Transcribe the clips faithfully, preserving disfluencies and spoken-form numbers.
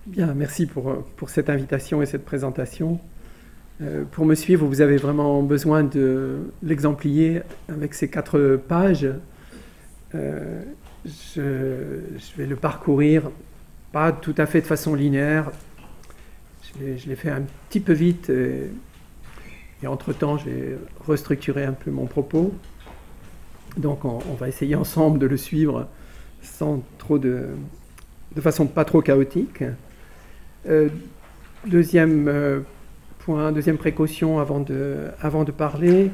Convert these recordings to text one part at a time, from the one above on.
Bien, merci pour, pour cette invitation et cette présentation. Euh, pour me suivre, vous avez vraiment besoin de l'exemplier avec ces quatre pages. Euh, je, je vais le parcourir, pas tout à fait de façon linéaire. Je l'ai, je l'ai fait un petit peu vite et, et entre-temps, je vais restructurer un peu mon propos. Donc, on, on va essayer ensemble de le suivre sans trop de, de façon pas trop chaotique. Euh, deuxième euh, point, deuxième précaution avant de, avant de parler,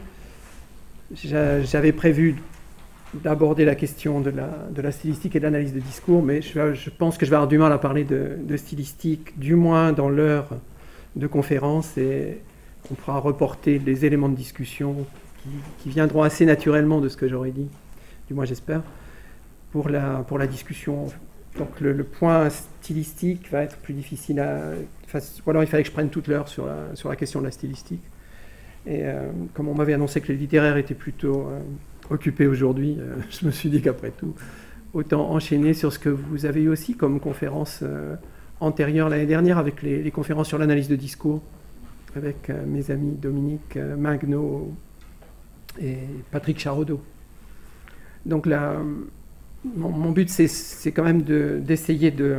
j'a, j'avais prévu d'aborder la question de la, de la stylistique et de l'analyse de discours, mais je, je pense que je vais avoir du mal à parler de, de stylistique, du moins dans l'heure de conférence, et on pourra reporter les éléments de discussion qui, qui viendront assez naturellement de ce que j'aurais dit, du moins j'espère, pour la, pour la discussion. Donc le, le point stylistique va être plus difficile à... Enfin, ou alors il fallait que je prenne toute l'heure sur la, sur la question de la stylistique. Et euh, comme on m'avait annoncé que le littéraire était plutôt euh, occupé aujourd'hui, euh, je me suis dit qu'après tout, autant enchaîner sur ce que vous avez eu aussi comme conférence euh, antérieure l'année dernière avec les, les conférences sur l'analyse de discours avec euh, mes amis Dominique euh, Magno et Patrick Charodeau. Donc là... Mon, mon but, c'est, c'est quand même de, d'essayer de,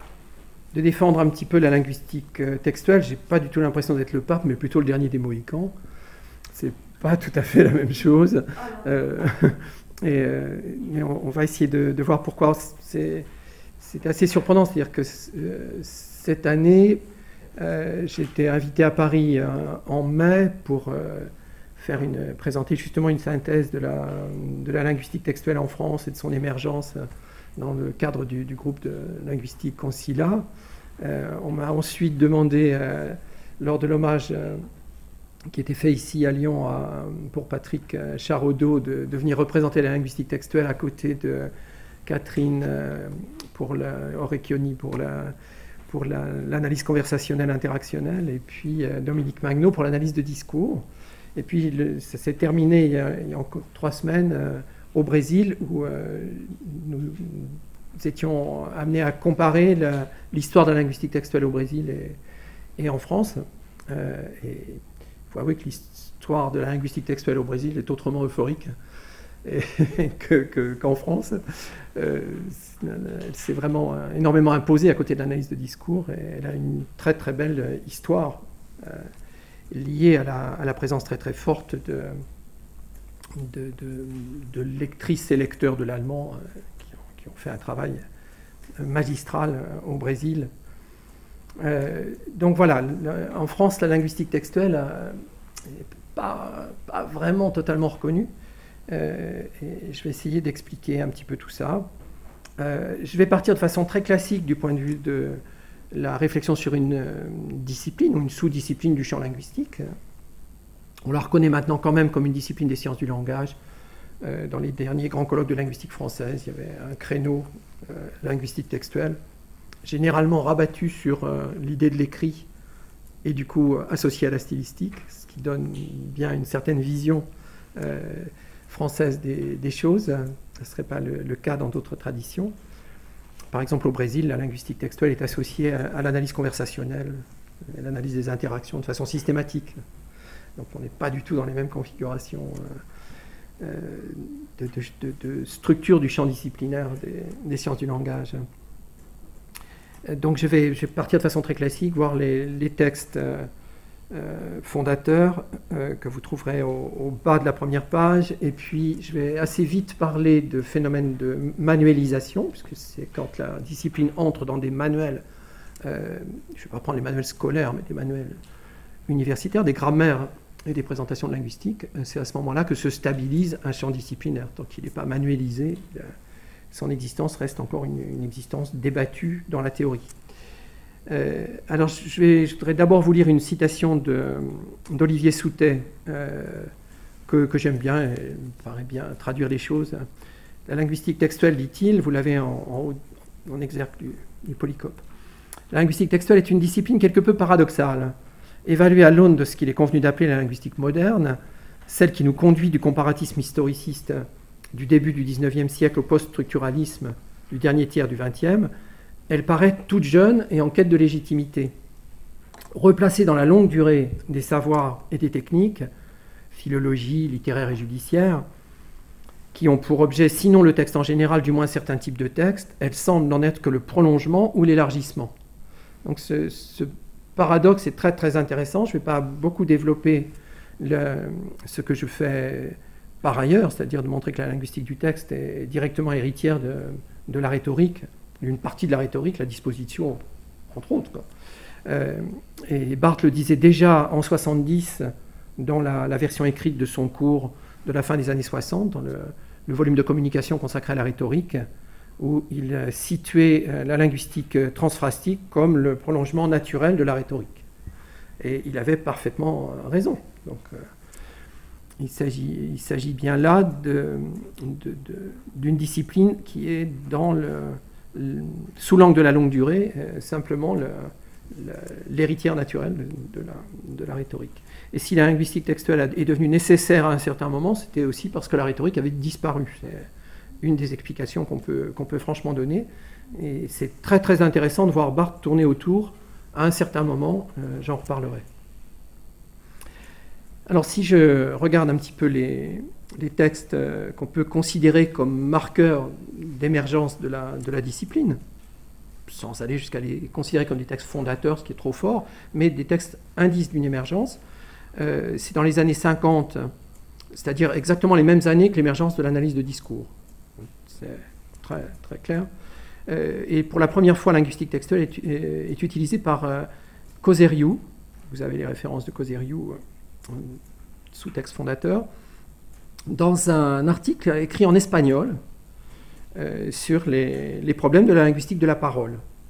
de défendre un petit peu la linguistique euh, textuelle. Je n'ai pas du tout l'impression d'être le pape, mais plutôt le dernier des Mohicans. Ce n'est pas tout à fait la même chose. Euh, et, euh, mais on, on va essayer de, de voir pourquoi. C'est, c'est assez surprenant. C'est-à-dire que euh, cette année, euh, j'ai été invité à Paris euh, en mai pour... Euh, faire une, présenter justement une synthèse de la, de la linguistique textuelle en France et de son émergence dans le cadre du, du groupe de linguistique Concila. Euh, on m'a ensuite demandé, euh, lors de l'hommage euh, qui était fait ici à Lyon à, pour Patrick Charodeau, de, de venir représenter la linguistique textuelle à côté de Catherine euh, pour la, Orecchioni pour, la, pour la, l'analyse conversationnelle interactionnelle et puis euh, Dominique Magno pour l'analyse de discours. Et puis, le, ça s'est terminé il y, a, il y a encore trois semaines euh, au Brésil, où euh, nous, nous étions amenés à comparer la, l'histoire de la linguistique textuelle au Brésil et, et en France. Euh, et il faut avouer que l'histoire de la linguistique textuelle au Brésil est autrement euphorique et, que, que, qu'en France. Euh, elle s'est vraiment énormément imposée à côté de l'analyse de discours, et elle a une très très belle histoire. Euh, liée à la, à la présence très très forte de, de, de, de lectrices et lecteurs de l'allemand euh, qui, ont, qui ont fait un travail magistral euh, au Brésil. Euh, donc voilà, le, en France, la linguistique textuelle n'est pas, pas vraiment totalement reconnue. Euh, et je vais essayer d'expliquer un petit peu tout ça. Euh, je vais partir de façon très classique du point de vue de la réflexion sur une discipline ou une sous-discipline du champ linguistique. On la reconnaît maintenant quand même comme une discipline des sciences du langage. Euh, dans les derniers grands colloques de linguistique française, il y avait un créneau euh, linguistique textuelle, généralement rabattu sur euh, l'idée de l'écrit et du coup associé à la stylistique, ce qui donne bien une certaine vision euh, française des, des choses. Ce ne serait pas le, le cas dans d'autres traditions. Par exemple, au Brésil, la linguistique textuelle est associée à, à l'analyse conversationnelle, à l'analyse des interactions de façon systématique. Donc on n'est pas du tout dans les mêmes configurations euh, de, de, de, de structure du champ disciplinaire des, des sciences du langage. Donc je vais, je vais partir de façon très classique, voir les, les textes euh, euh, fondateurs euh, que vous trouverez au, au bas de la première page, et puis je vais assez vite parler de phénomènes de manualisation, puisque c'est quand la discipline entre dans des manuels, euh, je ne vais pas prendre les manuels scolaires, mais des manuels universitaires, des grammaires et des présentations de linguistique, c'est à ce moment-là que se stabilise un champ disciplinaire. Tant qu'il n'est pas manualisé, son existence reste encore une, une existence débattue dans la théorie. Euh, alors, je, vais, je voudrais d'abord vous lire une citation de, d'Olivier Soutet, euh, que, que j'aime bien, et il me paraît bien traduire les choses. La linguistique textuelle, dit-il, vous l'avez en, en, en exergue du, du Polycope. La linguistique textuelle est une discipline quelque peu paradoxale. Évaluée à l'aune de ce qu'il est convenu d'appeler la linguistique moderne, celle qui nous conduit du comparatisme historiciste du début du dix-neuvième siècle au post-structuralisme du dernier tiers du vingtième, elle paraît toute jeune et en quête de légitimité. Replacée dans la longue durée des savoirs et des techniques, philologie, littéraire et judiciaire, qui ont pour objet, sinon le texte en général, du moins certains types de textes, elle semble n'en être que le prolongement ou l'élargissement. Donc ce, ce paradoxe est très très intéressant. Je ne vais pas beaucoup développer le, ce que je fais par ailleurs, c'est-à-dire de montrer que la linguistique du texte est directement héritière de, de la rhétorique, d'une partie de la rhétorique, la disposition, entre autres, quoi. Euh, et Barthes le disait déjà en soixante-dix dans la, la version écrite de son cours de la fin des années soixante, dans le, le volume de communication consacré à la rhétorique, où il situait la linguistique transphrastique comme le prolongement naturel de la rhétorique. Et il avait parfaitement raison. Donc, euh, il s'agit, il s'agit bien là de, de, de, d'une discipline qui est dans le, le, sous l'angle de la longue durée, euh, simplement le, le, l'héritière naturelle de, de, la, de la rhétorique. Et si la linguistique textuelle est devenue nécessaire à un certain moment, c'était aussi parce que la rhétorique avait disparu. C'est une des explications qu'on peut, qu'on peut franchement donner. Et c'est très très intéressant de voir Barthes tourner autour à un certain moment, euh, j'en reparlerai. Alors si je regarde un petit peu les, les textes euh, qu'on peut considérer comme marqueurs d'émergence de la, de la discipline, sans aller jusqu'à les considérer comme des textes fondateurs, ce qui est trop fort, mais des textes indices d'une émergence, euh, c'est dans les années cinquante, c'est-à-dire exactement les mêmes années que l'émergence de l'analyse de discours. C'est très, très clair. Euh, et pour la première fois, la linguistique textuelle est, est, est utilisée par euh, Coseriu. Vous avez les références de Coseriu euh, sous texte fondateur, dans un article écrit en espagnol euh, sur les, les problèmes de la linguistique de la parole.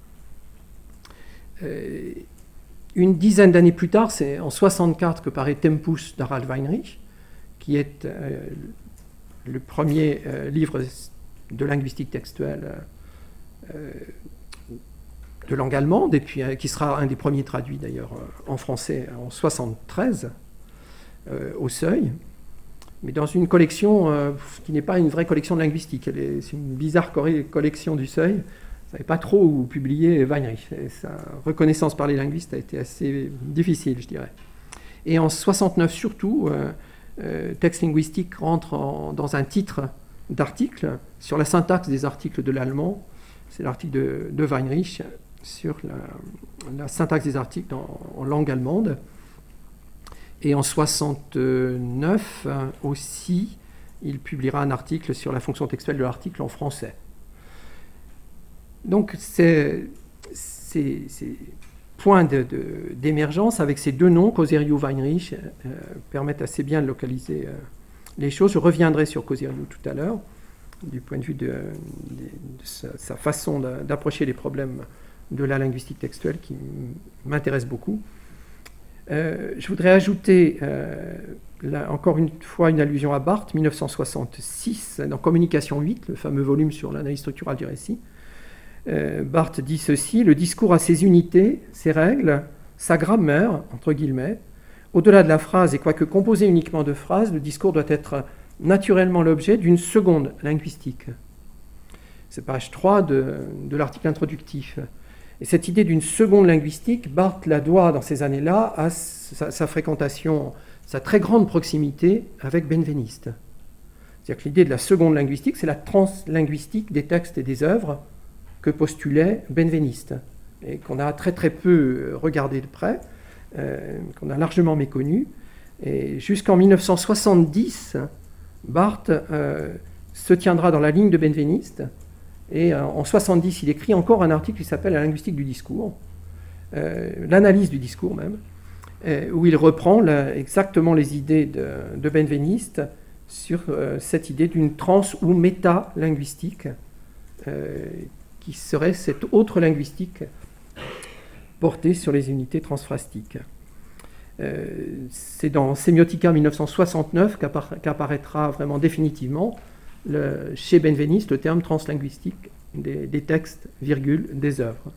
Euh, une dizaine d'années plus tard, c'est en soixante-quatre que paraît Tempus d'Harald Weinrich, qui est euh, le premier euh, livre de linguistique textuelle euh, de langue allemande, et puis euh, qui sera un des premiers traduits d'ailleurs euh, en français en soixante-treize, euh, au Seuil, mais dans une collection euh, qui n'est pas une vraie collection de linguistique. Elle est, c'est une bizarre collection du Seuil. On ne savait pas trop où publier Weinrich. Et sa reconnaissance par les linguistes a été assez difficile, je dirais. Et en soixante-neuf surtout, euh, euh, Texte linguistique rentre en, dans un titre d'article sur la syntaxe des articles de l'allemand. C'est l'article de, de Weinrich sur la, la syntaxe des articles en, en langue allemande. Et en soixante-neuf aussi, il publiera un article sur la fonction textuelle de l'article en français. Donc ces, ces, ces points de, de, d'émergence avec ces deux noms, Coseriu-Weinrich, euh, permettent assez bien de localiser euh, les choses. Je reviendrai sur Coseriu tout à l'heure, du point de vue de, de, de sa, sa façon d'approcher les problèmes de la linguistique textuelle qui m'intéresse beaucoup. Euh, je voudrais ajouter, euh, là, encore une fois, une allusion à Barthes, mille neuf cent soixante-six, dans Communication huit, le fameux volume sur l'analyse structurale du récit. Euh, Barthes dit ceci: le discours a ses unités, ses règles, sa grammaire, entre guillemets. Au-delà de la phrase, et quoique composé uniquement de phrases, le discours doit être naturellement l'objet d'une seconde linguistique. C'est page trois de, de l'article introductif. Et cette idée d'une seconde linguistique, Barthes la doit dans ces années-là à sa, sa fréquentation, sa très grande proximité avec Benveniste. C'est-à-dire que l'idée de la seconde linguistique, c'est la translinguistique des textes et des œuvres que postulait Benveniste, et qu'on a très très peu regardé de près, euh, qu'on a largement méconnu. Et jusqu'en mille neuf cent soixante-dix, Barthes euh, se tiendra dans la ligne de Benveniste. Et en soixante-dix, il écrit encore un article qui s'appelle « La linguistique du discours euh, », l'analyse du discours même, euh, où il reprend là, exactement les idées de, de Benveniste sur euh, cette idée d'une trans- ou métalinguistique, euh, qui serait cette autre linguistique portée sur les unités transphrastique. Euh, c'est dans Semiotica mille neuf cent soixante-neuf qu'appara- qu'apparaîtra vraiment définitivement Le, chez Benveniste, le terme translinguistique des, des textes, virgule, des œuvres.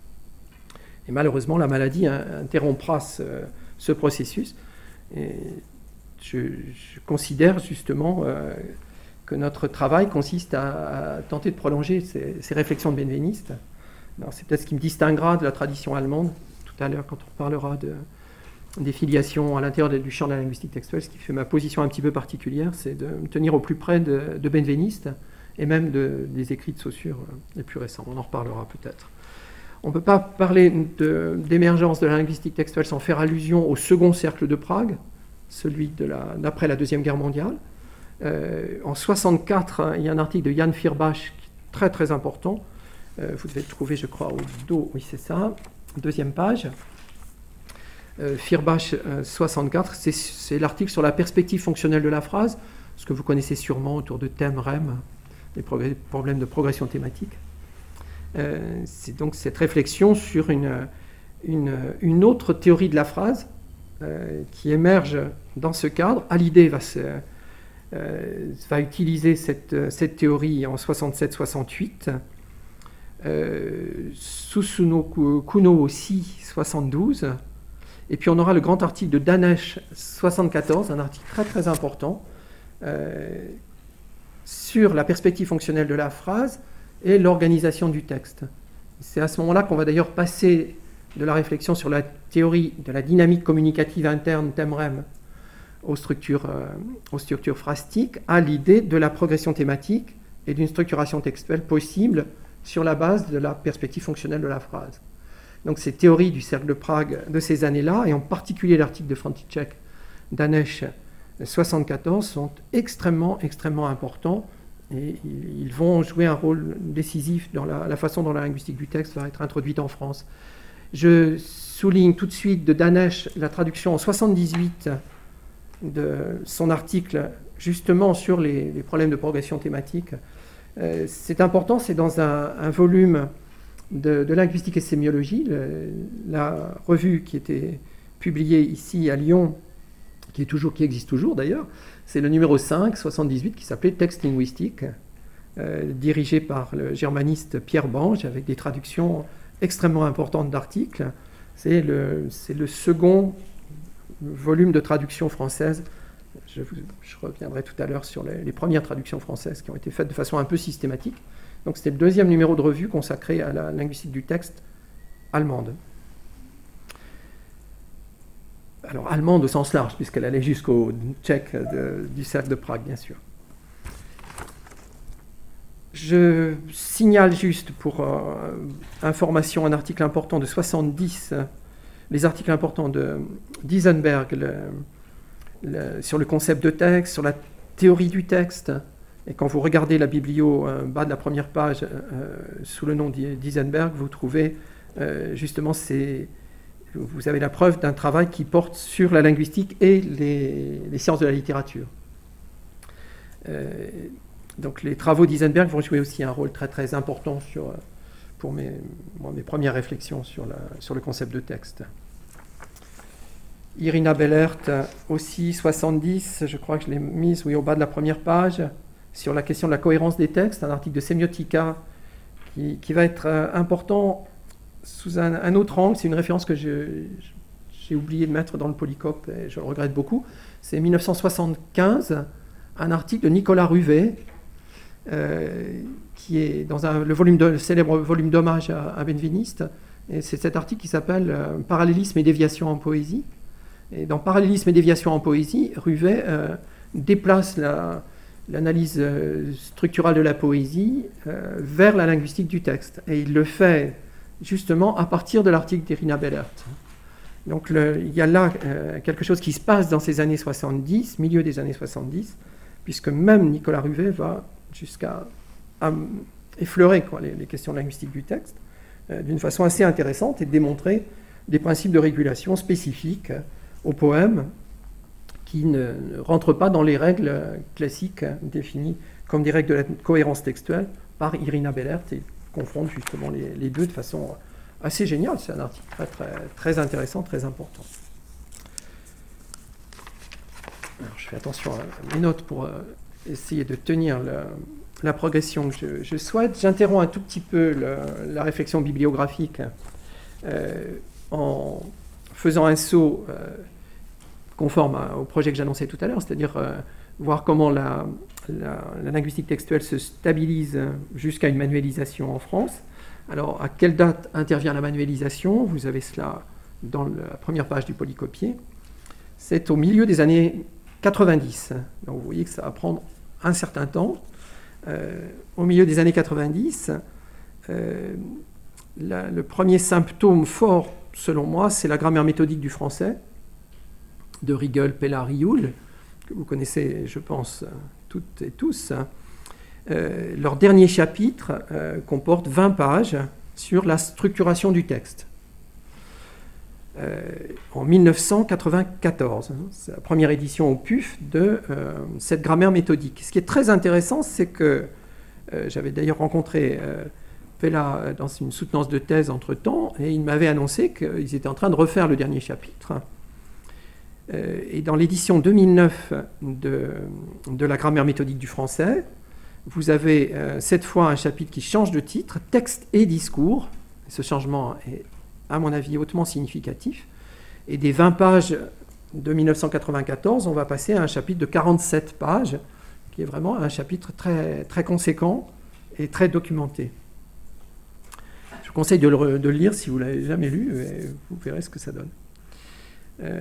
Et malheureusement, la maladie hein, interrompra ce, ce processus. Et je, je considère justement euh, que notre travail consiste à, à tenter de prolonger ces, ces réflexions de Benveniste C'est peut-être ce qui me distinguera de la tradition allemande tout à l'heure quand on parlera de, des filiations à l'intérieur du champ de la linguistique textuelle. Ce qui fait ma position un petit peu particulière, c'est de me tenir au plus près de, de Benveniste et même de, des écrits de Saussure les plus récents. On en reparlera peut-être. On ne peut pas parler d'émergence de, de la linguistique textuelle sans faire allusion au second cercle de Prague, celui d'après la, la Deuxième Guerre mondiale. Euh, en soixante-quatre, hein, il y a un article de Jan Firbach qui est très très important. Euh, vous devez le trouver, je crois, au dos. Oui, c'est ça. Deuxième page. Euh, Firbach euh, soixante-quatre, c'est l'article sur la perspective fonctionnelle de la phrase, ce que vous connaissez sûrement autour de thème R E M, les problèmes de progression thématique. Euh, c'est donc cette réflexion sur une, une, une autre théorie de la phrase euh, qui émerge dans ce cadre. Hallyday va, se, euh, va utiliser cette, cette théorie en soixante-sept soixante-huit, euh, Susuno Kuno aussi soixante-douze, et puis on aura le grand article de Danesch soixante-quatorze, un article très très important euh, sur la perspective fonctionnelle de la phrase et l'organisation du texte. C'est à ce moment-là qu'on va d'ailleurs passer de la réflexion sur la théorie de la dynamique communicative interne, thème R E M, aux structures, euh, aux structures phrastiques, à l'idée de la progression thématique et d'une structuration textuelle possible sur la base de la perspective fonctionnelle de la phrase. Donc ces théories du cercle de Prague de ces années-là, et en particulier l'article de František Danesch soixante-quatorze, sont extrêmement, extrêmement importants. Et ils vont jouer un rôle décisif dans la, la façon dont la linguistique du texte va être introduite en France. Je souligne tout de suite de Danesch la traduction en soixante-dix-huit de son article justement sur les, les problèmes de progression thématique. Euh, c'est important, c'est dans un, un volume de, de linguistique et sémiologie, le, la revue qui était publiée ici à Lyon, qui, est toujours, qui existe toujours d'ailleurs. C'est le numéro cinq, soixante-dix-huit, qui s'appelait Texte linguistique, euh, dirigé par le germaniste Pierre Bange, avec des traductions extrêmement importantes d'articles. C'est le, le second volume de traduction française. Je, vous, je reviendrai tout à l'heure sur les, les premières traductions françaises qui ont été faites de façon un peu systématique. Donc c'était le deuxième numéro de revue consacré à la linguistique du texte allemande. Alors, allemande au sens large, puisqu'elle allait jusqu'au tchèque de, du cercle de Prague, bien sûr. Je signale juste pour euh, information un article important de soixante-dix, euh, les articles importants de d'Isenberg le, le, sur le concept de texte, sur la théorie du texte. Et quand vous regardez la biblio euh, bas de la première page euh, sous le nom d'Isenberg, vous trouvez euh, justement ces... Vous avez la preuve d'un travail qui porte sur la linguistique et les, les sciences de la littérature. Euh, donc les travaux d'Isenberg vont jouer aussi un rôle très très important sur, pour mes, moi, mes premières réflexions sur, la, sur le concept de texte. Irina Bellert, aussi soixante-dix, je crois que je l'ai mise oui, au bas de la première page, sur la question de la cohérence des textes, un article de Semiotika qui, qui va être important sous un, un autre angle. C'est une référence que j'ai oublié de mettre dans le Polycope et je le regrette beaucoup. C'est mille neuf cent soixante-quinze, un article de Nicolas Ruvet, euh, qui est dans un, le, volume de, le célèbre volume d'hommage à, à Benveniste. Et c'est cet article qui s'appelle euh, « Parallélisme et déviation en poésie ». Et dans « Parallélisme et déviation en poésie », Ruvet euh, déplace l'analyse la, euh, structurale de la poésie euh, vers la linguistique du texte. Et il le fait justement à partir de l'article d'Irina Bellert. Donc le, il y a là euh, quelque chose qui se passe dans ces années soixante-dix, milieu des années soixante-dix, puisque même Nicolas Ruvet va jusqu'à effleurer quoi, les, les questions linguistiques du texte euh, d'une façon assez intéressante et démontrer des principes de régulation spécifiques au poème qui ne, ne rentrent pas dans les règles classiques définies comme des règles de la cohérence textuelle par Irina Bellert et confronte justement les, les deux de façon assez géniale. C'est un article très, très, très intéressant, très important. Alors, je fais attention à mes notes pour euh, essayer de tenir le, la progression que je, je souhaite. J'interromps un tout petit peu le, la réflexion bibliographique euh, en faisant un saut euh, conforme à, au projet que j'annonçais tout à l'heure, c'est-à-dire euh, voir comment la, la, la linguistique textuelle se stabilise jusqu'à une manualisation en France. Alors, à quelle date intervient la manualisation? Vous avez cela dans la première page du polycopier. C'est au milieu des années quatre-vingt-dix. Donc, vous voyez que ça va prendre un certain temps. Euh, au milieu des années quatre-vingt-dix, euh, la, le premier symptôme fort, selon moi, c'est la grammaire méthodique du français, de Riegel, Pella, Rioul, que vous connaissez, je pense, toutes et tous. Euh, leur dernier chapitre euh, comporte vingt pages sur la structuration du texte. Euh, en mille neuf cent quatre-vingt-quatorze, c'est la première édition au P U F de euh, cette grammaire méthodique. Ce qui est très intéressant, c'est que euh, j'avais d'ailleurs rencontré euh, Pella dans une soutenance de thèse entre-temps, et il m'avait annoncé qu'ils étaient en train de refaire le dernier chapitre. Euh, et dans l'édition deux mille neuf de, de la grammaire méthodique du français, vous avez euh, cette fois un chapitre qui change de titre, texte et discours. Ce changement est, à mon avis, hautement significatif. Et des vingt pages de mille neuf cent quatre-vingt-quatorze, on va passer à un chapitre de quarante-sept pages, qui est vraiment un chapitre très, très conséquent et très documenté. Je vous conseille de le, de le lire si vous ne l'avez jamais lu, et vous verrez ce que ça donne. Euh,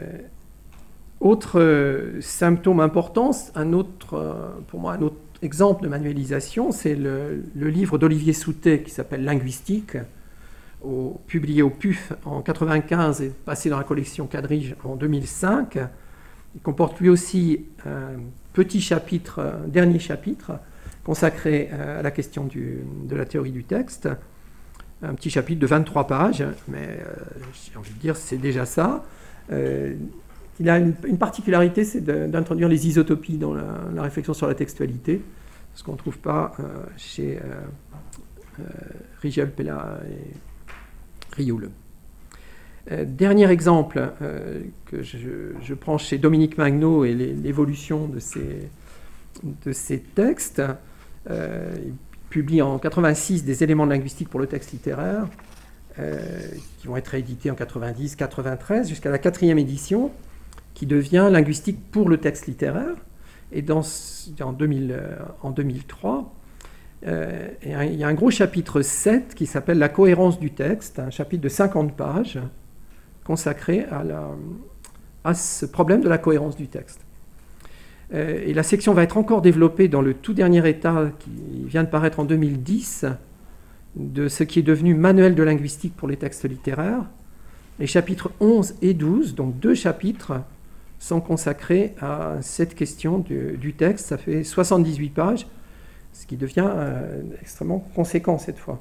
autre euh, symptôme important, un autre, euh, pour moi, un autre exemple de manualisation, c'est le, le livre d'Olivier Soutet qui s'appelle Linguistique, au, publié au P U F en mille neuf cent quatre-vingt-quinze et passé dans la collection Quadrige en deux mille cinq. Il comporte lui aussi un petit chapitre, un dernier chapitre, consacré à la question du, de la théorie du texte. Un petit chapitre de vingt-trois pages, mais euh, j'ai envie de dire c'est déjà ça. Euh, il a une, une particularité, c'est d'introduire les isotopies dans la, la réflexion sur la textualité, ce qu'on ne trouve pas euh, chez euh, euh, Riegel, Pella et Rioul. Euh, dernier exemple euh, que je, je prends chez Dominique Magnaud et l'évolution de ces, de ces textes. Euh, il publie en quatre-vingt-six des éléments de linguistique pour le texte littéraire, euh, qui vont être réédités en quatre-vingt-dix quatre-vingt-treize, jusqu'à la quatrième édition, qui devient linguistique pour le texte littéraire. Et dans, en, deux mille, en deux mille trois, euh, il y a un gros chapitre sept qui s'appelle « La cohérence du texte », un chapitre de cinquante pages consacré à, la, à ce problème de la cohérence du texte. Euh, et la section va être encore développée dans le tout dernier état qui vient de paraître en deux mille dix de ce qui est devenu Manuel de linguistique pour les textes littéraires. Les chapitres onze et douze, donc deux chapitres, sont consacrés à cette question du, du texte. Ça fait soixante-dix-huit pages, ce qui devient euh, extrêmement conséquent cette fois.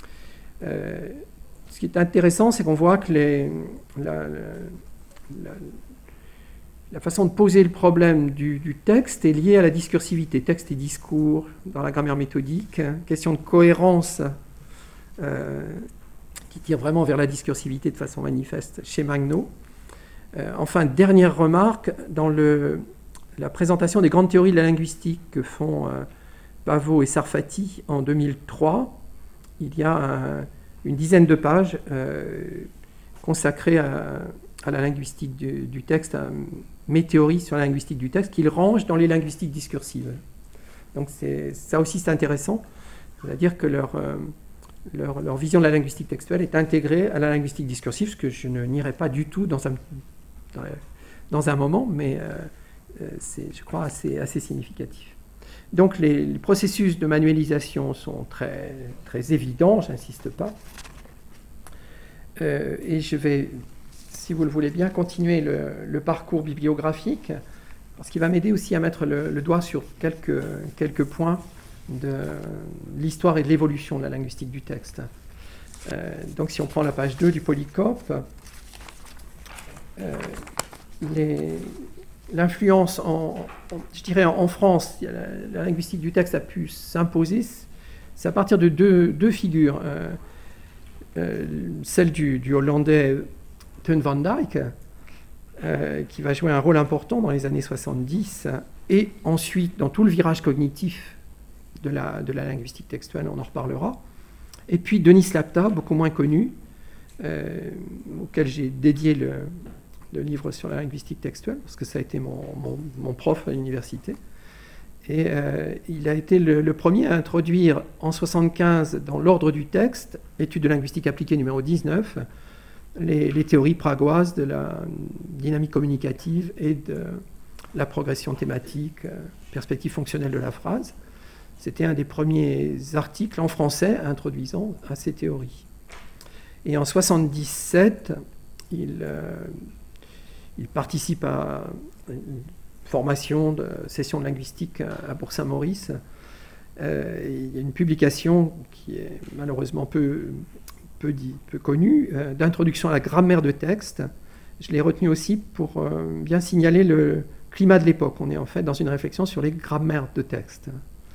Euh, ce qui est intéressant, c'est qu'on voit que les, la, la, la, la façon de poser le problème du, du texte est liée à la discursivité, texte et discours dans la grammaire méthodique, question de cohérence euh, qui tire vraiment vers la discursivité de façon manifeste chez Magnaud. Euh, enfin, dernière remarque, dans le, la présentation des grandes théories de la linguistique que font euh, Pavot et Sarfati en deux mille trois, il y a un, une dizaine de pages euh, consacrées à, à la linguistique du, du texte, à mes théories sur la linguistique du texte, qu'il range dans les linguistiques discursives. Donc ça aussi c'est intéressant, c'est-à-dire que leur, euh, leur, leur vision de la linguistique textuelle est intégrée à la linguistique discursive, ce que je ne nierai pas du tout dans un, dans, dans un moment, mais euh, c'est, je crois, assez, assez significatif. Donc les, les processus de manualisation sont très, très évidents, je n'insiste pas. Euh, et je vais, si vous le voulez bien, continuer le, le parcours bibliographique, parce qu'il va m'aider aussi à mettre le, le doigt sur quelques, quelques points de l'histoire et de l'évolution de la linguistique du texte. Euh, donc si on prend la page deux du Polycope, euh, les... L'influence, en, en, je dirais en France, la, la linguistique du texte a pu s'imposer, c'est à partir de deux, deux figures. Euh, euh, celle du, du Hollandais Teun van Dijk, euh, qui va jouer un rôle important dans les années soixante-dix, et ensuite dans tout le virage cognitif de la, de la linguistique textuelle, on en reparlera. Et puis Denis Lapta, beaucoup moins connu, euh, auquel j'ai dédié le... le livre sur la linguistique textuelle, parce que ça a été mon, mon, mon prof à l'université. Et euh, il a été le, le premier à introduire en soixante-quinze dans l'ordre du texte, étude de linguistique appliquée numéro dix-neuf, les, les théories pragoises de la dynamique communicative et de la progression thématique, euh, perspective fonctionnelle de la phrase. C'était un des premiers articles en français introduisant à ces théories. Et en soixante-dix-sept, il, euh, il participe à une formation de session de linguistique à Bourg-Saint-Maurice. Euh, il y a une publication qui est malheureusement peu, peu, dit, peu connue, euh, d'introduction à la grammaire de texte. Je l'ai retenu aussi pour euh, bien signaler le climat de l'époque. On est en fait dans une réflexion sur les grammaires de texte.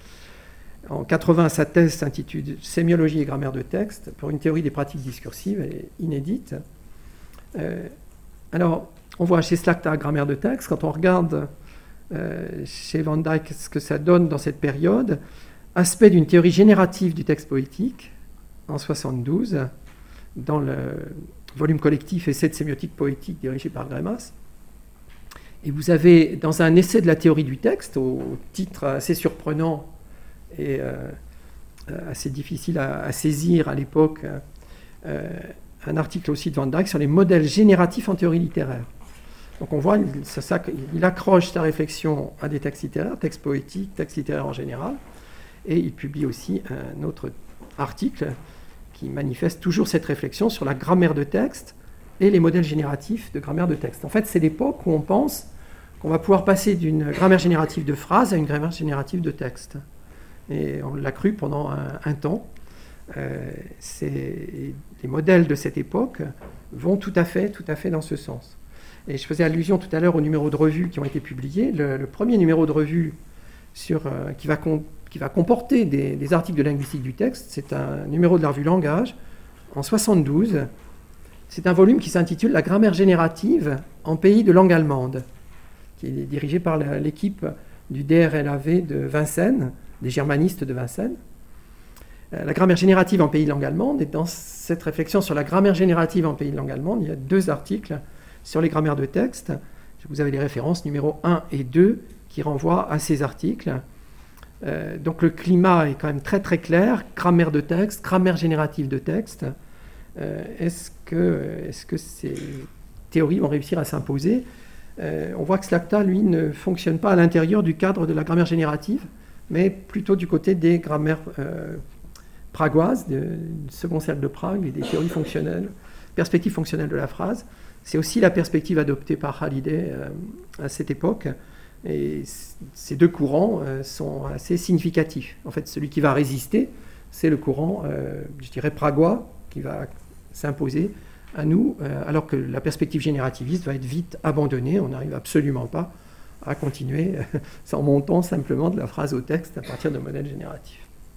En quatre-vingts, sa thèse s'intitule « Sémiologie et grammaire de texte pour une théorie des pratiques discursives » elle est inédite. Euh, alors, on voit chez Slagta grammaire de texte. Quand on regarde euh, chez Van Dyck ce que ça donne dans cette période, aspect d'une théorie générative du texte poétique en soixante-douze, dans le volume collectif Essai de sémiotique poétique dirigé par Grémas. Et vous avez, dans un essai de la théorie du texte, au titre assez surprenant et euh, assez difficile à, à saisir à l'époque, euh, un article aussi de Van Dyck sur les modèles génératifs en théorie littéraire. Donc on voit, il, ça, ça, il accroche sa réflexion à des textes littéraires, textes poétiques, textes littéraires en général, et il publie aussi un autre article qui manifeste toujours cette réflexion sur la grammaire de texte et les modèles génératifs de grammaire de texte. En fait, c'est l'époque où on pense qu'on va pouvoir passer d'une grammaire générative de phrase à une grammaire générative de texte. Et on l'a cru pendant un, un temps. Euh, les modèles de cette époque vont tout à fait, tout à fait dans ce sens. Et je faisais allusion tout à l'heure aux numéros de revue qui ont été publiés. Le, le premier numéro de revue sur, euh, qui, va com- qui va comporter des, des articles de linguistique du texte, c'est un numéro de la revue Langage en soixante-douze. C'est un volume qui s'intitule « La grammaire générative en pays de langue allemande », qui est dirigé par la, l'équipe du D R L A V de Vincennes, des germanistes de Vincennes. Euh, la grammaire générative en pays de langue allemande, et dans cette réflexion sur la grammaire générative en pays de langue allemande, il y a deux articles sur les grammaires de texte. Vous avez les références numéro un et deux qui renvoient à ces articles. Euh, donc le climat est quand même très très clair, grammaire de texte, grammaire générative de texte. Euh, est-ce que, est-ce que ces théories vont réussir à s'imposer ? euh, On voit que Slagta, lui, ne fonctionne pas à l'intérieur du cadre de la grammaire générative, mais plutôt du côté des grammaires euh, pragoises, du second cercle de Prague, et des théories fonctionnelles, perspectives fonctionnelles de la phrase. C'est aussi la perspective adoptée par Halliday euh, à cette époque. Et c- ces deux courants euh, sont assez significatifs. En fait, celui qui va résister, c'est le courant, euh, je dirais, pragois, qui va s'imposer à nous, euh, alors que la perspective générativiste va être vite abandonnée. On n'arrive absolument pas à continuer euh, en montant simplement de la phrase au texte à partir de modèles génératifs.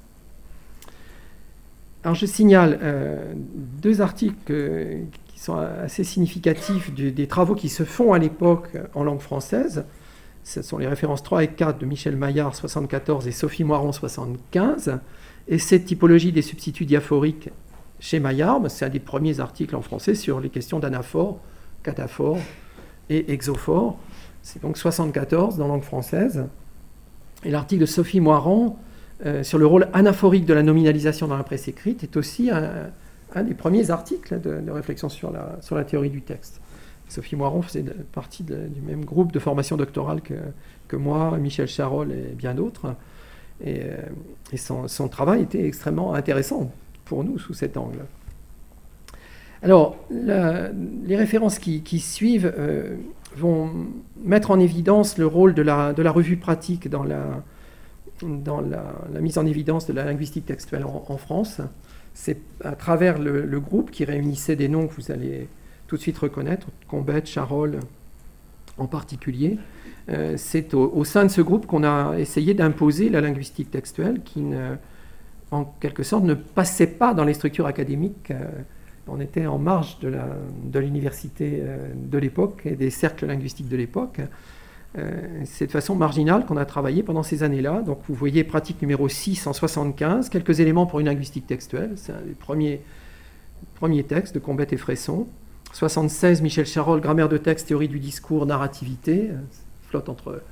Alors je signale euh, deux articles euh, qui sont assez significatifs du, des travaux qui se font à l'époque en langue française. Ce sont les références trois et quatre de Michel Maillard, soixante-quatorze, et Sophie Moiron, soixante-quinze. Et cette typologie des substituts diaphoriques chez Maillard, c'est un des premiers articles en français sur les questions d'anaphore, cataphore et exophore. C'est donc soixante-quatorze dans langue française. Et l'article de Sophie Moiron euh, sur le rôle anaphorique de la nominalisation dans la presse écrite est aussi un, un des premiers articles de, de réflexion sur la, sur la théorie du texte. Sophie Moiron faisait de, partie de, du même groupe de formation doctorale que, que moi, Michel Charol et bien d'autres. Et, euh, et son, son travail était extrêmement intéressant pour nous sous cet angle. Alors, la, les références qui, qui suivent euh, vont mettre en évidence le rôle de la, de la revue pratique dans, la, dans la, la mise en évidence de la linguistique textuelle en, en France. C'est à travers le, le groupe qui réunissait des noms que vous allez tout de suite reconnaître, Combette, Charol en particulier. Euh, c'est au, au sein de ce groupe qu'on a essayé d'imposer la linguistique textuelle qui, ne, en quelque sorte, ne passait pas dans les structures académiques. Euh, on était en marge de, la, de l'université euh, de l'époque et des cercles linguistiques de l'époque. Euh, c'est de façon marginale qu'on a travaillé pendant ces années-là. Donc vous voyez pratique numéro six en soixante-quinze, quelques éléments pour une linguistique textuelle. C'est un des premiers, premiers textes de Combette et Fresson. soixante-seize, Michel Charol, grammaire de texte, théorie du discours, narrativité, flotte entre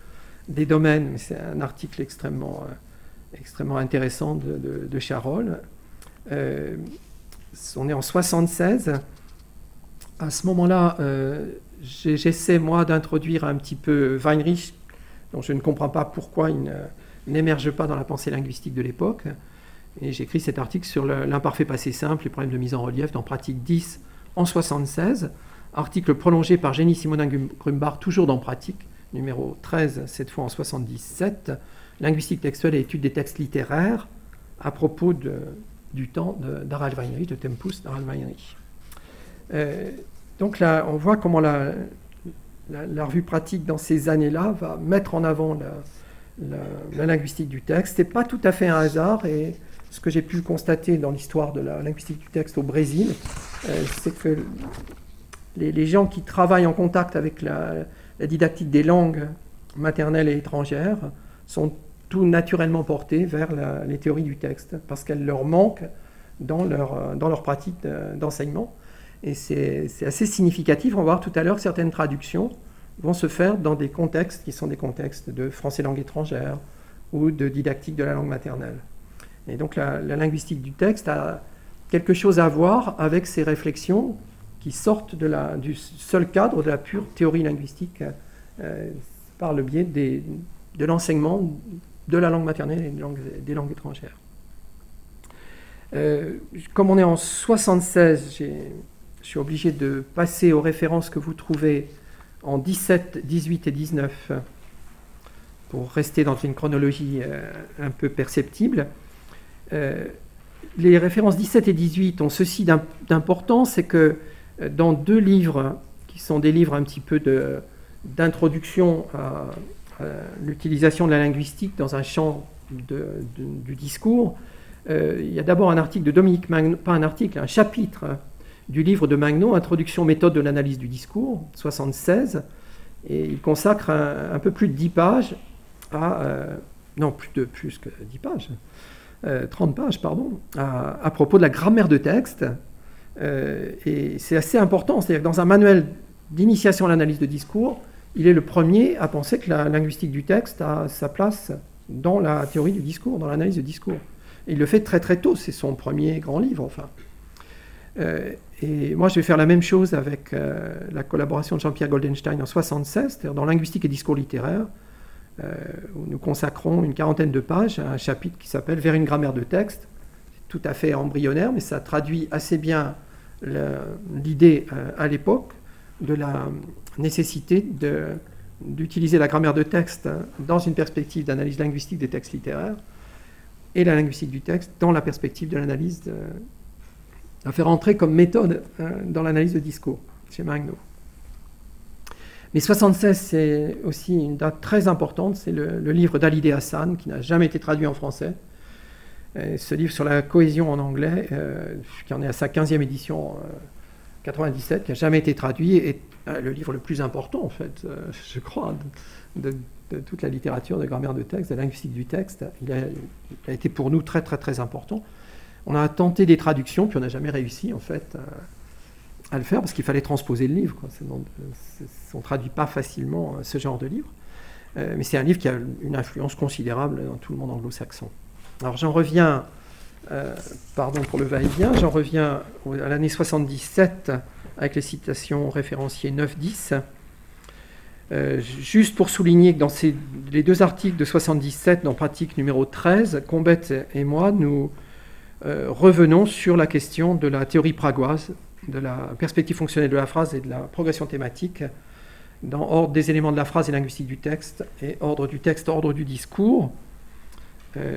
des domaines, mais c'est un article extrêmement, euh, extrêmement intéressant de, de, de Charol. Euh, on est en soixante-seize. À ce moment-là, euh, j'essaie, moi, d'introduire un petit peu Weinreich, dont je ne comprends pas pourquoi il n'émerge pas dans la pensée linguistique de l'époque. Et j'écris cet article sur l'imparfait passé simple, les problèmes de mise en relief dans Pratique dix en soixante-seize. Article prolongé par Jenny Simonin Grumbach, toujours dans Pratique, numéro treize, cette fois en soixante-dix-sept. Linguistique textuelle et étude des textes littéraires, à propos de, du temps d'Harald Weinreich, de Tempus d'Harald Weinreich. Euh, donc là, on voit comment la, la, la revue Pratique, dans ces années-là, va mettre en avant la, la, la linguistique du texte. Ce n'est pas tout à fait un hasard, et ce que j'ai pu constater dans l'histoire de la linguistique du texte au Brésil, euh, c'est que les, les gens qui travaillent en contact avec la, la didactique des langues maternelles et étrangères sont tout naturellement portés vers la, les théories du texte, parce qu'elles leur manquent dans leur, dans leur pratique d'enseignement. Et c'est assez significatif. On va voir tout à l'heure que certaines traductions vont se faire dans des contextes qui sont des contextes de français langue étrangère ou de didactique de la langue maternelle. Et donc la, la linguistique du texte a quelque chose à voir avec ces réflexions qui sortent de la, du seul cadre de la pure théorie linguistique euh, par le biais des, de l'enseignement de la langue maternelle et des langues, des langues étrangères. Euh, comme on est en soixante-seize, je suis obligé de passer aux références que vous trouvez en dix-sept, dix-huit et dix-neuf pour rester dans une chronologie euh, un peu perceptible. Euh, les références dix-sept et dix-huit ont ceci d'important, c'est que euh, dans deux livres, qui sont des livres un petit peu d'introduction à, à l'utilisation de la linguistique dans un champ de, de, du discours, euh, il y a d'abord un article de Dominique Magno, pas un article, un chapitre du livre de Magno, Introduction méthode de l'analyse du discours, soixante-seize, et il consacre un, un peu plus de dix pages à, euh, non, plus, de, plus que dix pages, Euh, trente pages, pardon, à, à propos de la grammaire de texte. Euh, et c'est assez important, c'est-à-dire que dans un manuel d'initiation à l'analyse de discours, il est le premier à penser que la linguistique du texte a sa place dans la théorie du discours, dans l'analyse de discours. Et il le fait très très tôt, c'est son premier grand livre, enfin. Euh, et moi, je vais faire la même chose avec euh, la collaboration de Jean-Pierre Goldenstein en soixante-seize, c'est-à-dire dans Linguistique et discours littéraire, Euh, où nous consacrons une quarantaine de pages à un chapitre qui s'appelle « Vers une grammaire de texte ». C'est tout à fait embryonnaire, mais ça traduit assez bien l'idée euh, à l'époque de la nécessité d'utiliser la grammaire de texte dans une perspective d'analyse linguistique des textes littéraires et la linguistique du texte dans la perspective de l'analyse, de, à faire entrer comme méthode euh, dans l'analyse de discours chez Magno. Mais soixante-seize, c'est aussi une date très importante, c'est le, le livre d'Halidé Hassan, qui n'a jamais été traduit en français. Et ce livre sur la cohésion en anglais, euh, qui en est à sa quinzième édition, euh, quatre-vingt-dix-sept, qui n'a jamais été traduit, est euh, le livre le plus important, en fait, euh, je crois, de, de, de toute la littérature de grammaire de texte, de linguistique du texte. Il a, il a été pour nous très, très, très important. On a tenté des traductions, puis on n'a jamais réussi, en fait, euh, à le faire, parce qu'il fallait transposer le livre, quoi. On ne traduit pas facilement ce genre de livre, euh, mais c'est un livre qui a une influence considérable dans tout le monde anglo-saxon. Alors j'en reviens, euh, pardon pour le va-et-vient, j'en reviens à l'année soixante-dix-sept avec les citations référenciées neuf dix, euh, juste pour souligner que dans ces, les deux articles de soixante-dix-sept, dans Pratique numéro treize, Combette et moi, nous euh, revenons sur la question de la théorie pragoise, de la perspective fonctionnelle de la phrase et de la progression thématique dans Ordre des éléments de la phrase et linguistique du texte et Ordre du texte, Ordre du discours. Euh,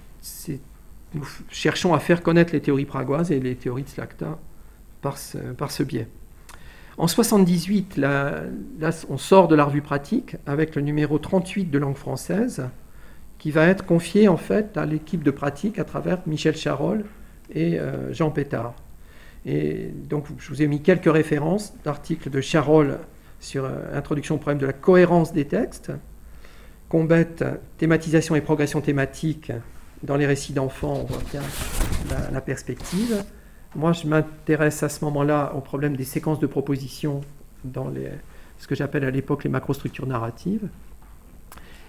nous cherchons à faire connaître les théories pragoises et les théories de Slagta par ce, par ce biais. En soixante-dix-huit, là, là, on sort de la revue Pratique avec le numéro trente-huit de langue française qui va être confié en fait à l'équipe de Pratique à travers Michel Charol et euh, Jean Pétard. Et donc, je vous ai mis quelques références d'articles de Charol sur euh, Introduction au problème de la cohérence des textes, Combette, thématisation et progression thématique dans les récits d'enfants, on voit bien la, la perspective. Moi, je m'intéresse à ce moment-là au problème des séquences de propositions dans les, ce que j'appelle à l'époque les macrostructures narratives.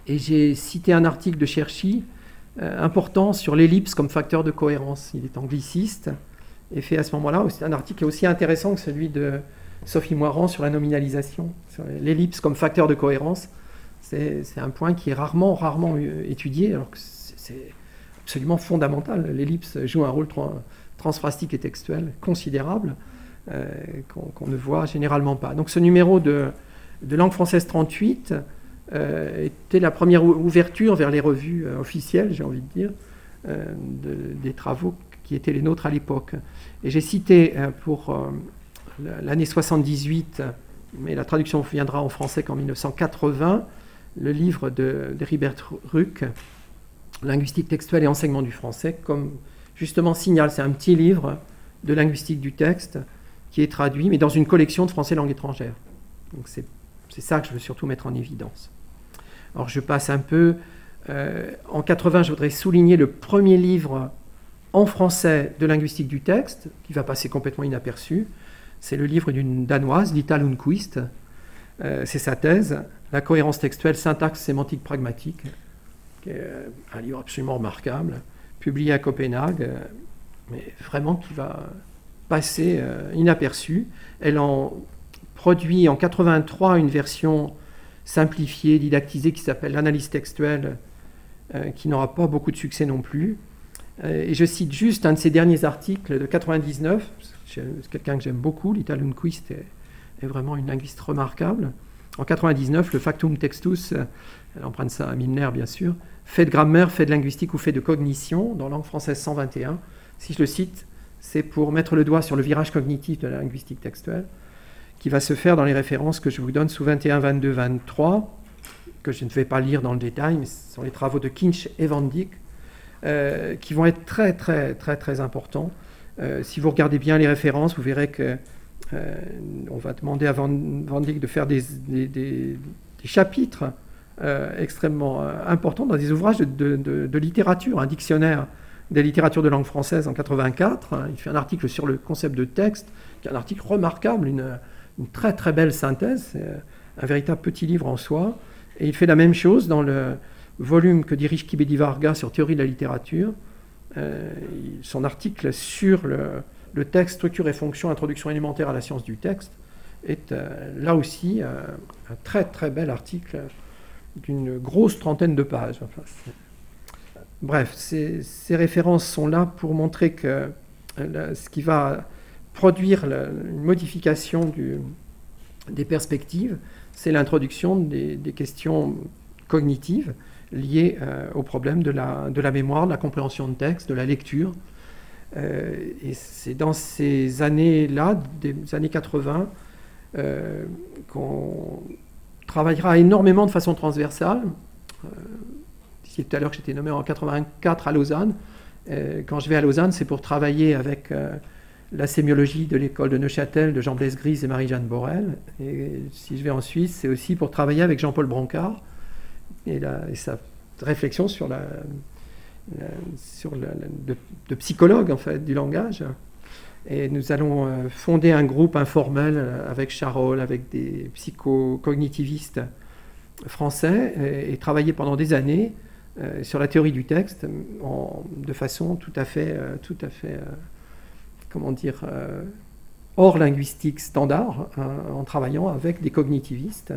Et j'ai cité un article de Cherchy euh, important sur l'ellipse comme facteur de cohérence. Il est angliciste et fait à ce moment-là aussi un article qui est aussi intéressant que celui de Sophie Moirand sur la nominalisation. Sur l'ellipse comme facteur de cohérence, c'est, c'est un point qui est rarement, rarement étudié, alors que c'est, c'est absolument fondamental. L'ellipse joue un rôle tra- transphrastique et textuel considérable euh, qu'on, qu'on ne voit généralement pas. Donc ce numéro de, de langue française trente-huit Euh, était la première ouverture vers les revues euh, officielles, j'ai envie de dire, euh, de, des travaux qui étaient les nôtres à l'époque. Et j'ai cité euh, pour euh, l'année soixante-dix-huit, mais la traduction viendra en français qu'en mille neuf cent quatre-vingts, le livre de, de Ribert Ruck, Linguistique textuelle et enseignement du français, comme justement signal. C'est un petit livre de linguistique du texte qui est traduit, mais dans une collection de français langue étrangère. Donc c'est, c'est ça que je veux surtout mettre en évidence. Alors je passe un peu. Euh, en quatre-vingts, je voudrais souligner le premier livre en français de linguistique du texte, qui va passer complètement inaperçu. C'est le livre d'une Danoise, Lita Lundquist. Euh, c'est sa thèse, La cohérence textuelle, syntaxe sémantique pragmatique, qui est un livre absolument remarquable, publié à Copenhague, euh, mais vraiment qui va passer euh, inaperçu. Elle en produit en quatre-vingt-trois une version simplifiée, didactisée, qui s'appelle l'analyse textuelle, euh, qui n'aura pas beaucoup de succès non plus. Euh, et je cite juste un de ses derniers articles de quatre-vingt-dix-neuf, c'est quelqu'un que j'aime beaucoup, Lita Lundquist est, est vraiment une linguiste remarquable. En quatre-vingt-dix-neuf, le factum textus, elle emprunte ça à Milner bien sûr, fait de grammaire, fait de linguistique ou fait de cognition, dans langue française cent vingt et un. Si je le cite, c'est pour mettre le doigt sur le virage cognitif de la linguistique textuelle, qui va se faire dans les références que je vous donne sous vingt et un, vingt-deux, vingt-trois, que je ne vais pas lire dans le détail, mais ce sont les travaux de Kinch et Van Dyck, euh, qui vont être très, très, très, très importants. Euh, si vous regardez bien les références, vous verrez que euh, on va demander à Van, Van Dyck de faire des, des, des, des chapitres euh, extrêmement euh, importants dans des ouvrages de, de, de, de littérature, un dictionnaire des littératures de langue française en quatre-vingt-quatre. Il fait un article sur le concept de texte, qui est un article remarquable, une une très très belle synthèse, c'est un véritable petit livre en soi, et il fait la même chose dans le volume que dirige Kibedi Varga sur théorie de la littérature. Euh, son article sur le, le texte, structure et fonction, introduction élémentaire à la science du texte, est euh, là aussi euh, un très très bel article d'une grosse trentaine de pages. Enfin, bref, ces, ces références sont là pour montrer que euh, ce qui va produire la, une modification du, des perspectives, c'est l'introduction des, des questions cognitives liées euh, au problème de la, de la mémoire, de la compréhension de texte, de la lecture. Euh, et c'est dans ces années-là, des années quatre-vingts, euh, qu'on travaillera énormément de façon transversale. Euh, je disais tout à l'heure que j'étais nommé en quatre-vingt-quatre à Lausanne. Euh, quand je vais à Lausanne, c'est pour travailler avec euh, la sémiologie de l'école de Neuchâtel de Jean-Blaise Grise et Marie-Jeanne Borel. Et si je vais en Suisse, c'est aussi pour travailler avec Jean-Paul Brancard et, la, et sa réflexion sur la, la sur la, la de, de psychologue en fait du langage. Et nous allons euh, fonder un groupe informel euh, avec Charol, avec des psychocognitivistes français, et, et travailler pendant des années euh, sur la théorie du texte en, de façon tout à fait, euh, tout à fait euh, comment dire, euh, hors linguistique standard, hein, en travaillant avec des cognitivistes.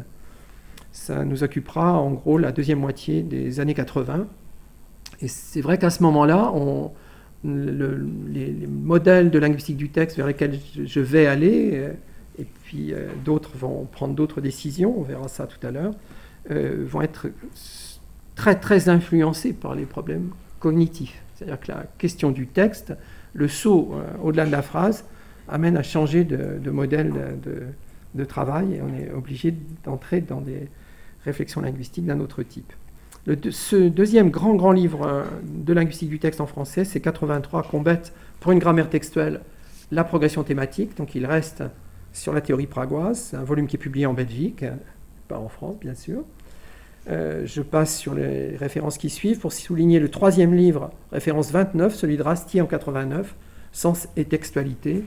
Ça nous occupera en gros la deuxième moitié des années quatre-vingts. Et c'est vrai qu'à ce moment-là, on, le, les, les modèles de linguistique du texte vers lesquels je, je vais aller, euh, et puis euh, d'autres vont prendre d'autres décisions, on verra ça tout à l'heure, euh, vont être très très influencés par les problèmes cognitifs. C'est-à-dire que la question du texte, le saut euh, au-delà de la phrase, amène à changer de, de modèle de, de, de travail, et on est obligé d'entrer dans des réflexions linguistiques d'un autre type. Le, ce deuxième grand, grand livre euh, de linguistique du texte en français, c'est quatre-vingt-trois, Combette pour une grammaire textuelle, la progression thématique. Donc il reste sur la théorie pragoise. C'est un volume qui est publié en Belgique, pas en France, bien sûr. Euh, je passe sur les références qui suivent pour souligner le troisième livre, référence vingt-neuf, celui de Rastier en quatre-vingt-neuf, Sens et textualité.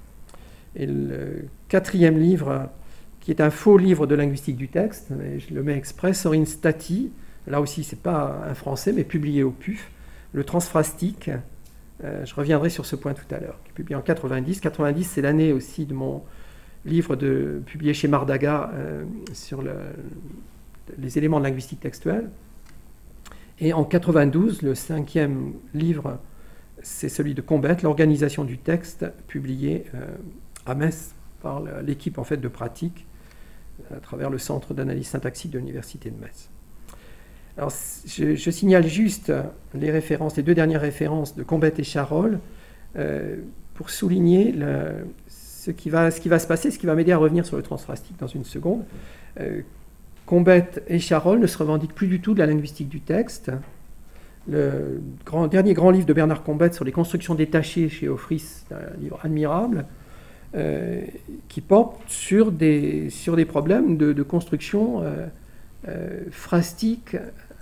Et le quatrième livre, qui est un faux livre de linguistique du texte, et je le mets exprès, Sorin Stati, là aussi c'est pas un français, mais publié au P U F, le transphrastique. Euh, je reviendrai sur ce point tout à l'heure, qui est publié en quatre-vingt-dix. quatre-vingt-dix, c'est l'année aussi de mon livre de, publié chez Mardaga euh, sur le, les éléments de linguistique textuelle. Et en quatre-vingt-douze, le cinquième livre, c'est celui de Combette, l'organisation du texte, publié euh, à Metz par l'équipe en fait de pratique à travers le Centre d'analyse syntaxique de l'Université de Metz. Alors, je, je signale juste les références, les deux dernières références de Combette et Charolles euh, pour souligner le, ce, qui va, ce qui va se passer, ce qui va m'aider à revenir sur le transphrastique dans une seconde. Euh, Combette et Charolles ne se revendiquent plus du tout de la linguistique du texte. Le grand, dernier grand livre de Bernard Combette sur les constructions détachées chez Offris, un livre admirable, euh, qui porte sur des, sur des problèmes de, de construction euh, euh, phrastique,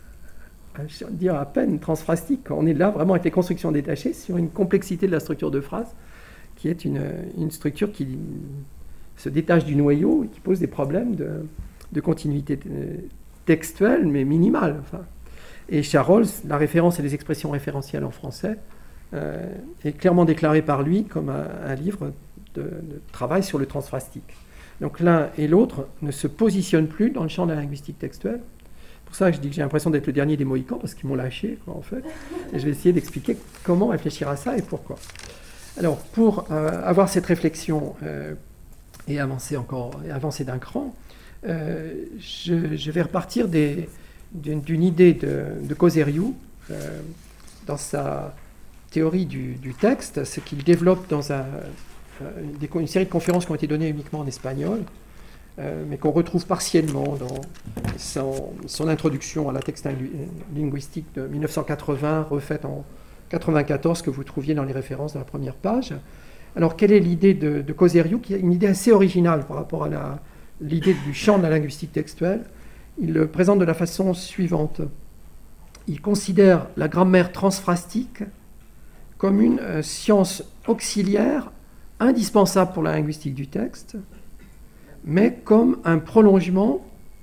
je veux dire à peine transphrastique. On est là vraiment avec les constructions détachées sur une complexité de la structure de phrase qui est une, une structure qui se détache du noyau et qui pose des problèmes de, de continuité textuelle, mais minimale. Enfin. Et Charolles, la référence et les expressions référentielles en français, euh, est clairement déclarée par lui comme un, un livre de, de travail sur le transphrastique. Donc l'un et l'autre ne se positionnent plus dans le champ de la linguistique textuelle. C'est pour ça que je dis que j'ai l'impression d'être le dernier des Mohicans, parce qu'ils m'ont lâché, quoi, en fait. Et je vais essayer d'expliquer comment réfléchir à ça et pourquoi. Alors, pour euh, avoir cette réflexion euh, et avancer encore, et avancer d'un cran, euh, je, je vais repartir des, d'une, d'une idée de, de Coseriu euh, dans sa théorie du, du texte, ce qu'il développe dans un, des, une série de conférences qui ont été données uniquement en espagnol, euh, mais qu'on retrouve partiellement dans son, son introduction à la texte linguistique de mille neuf cent quatre-vingts, refaite en quatre-vingt-quatorze, que vous trouviez dans les références de la première page. Alors, quelle est l'idée de, de Coseriu, qui est une idée assez originale par rapport à la, l'idée du champ de la linguistique textuelle? Il le présente de la façon suivante. Il considère la grammaire transphrastique comme une euh, science auxiliaire indispensable pour la linguistique du texte, mais comme un prolongement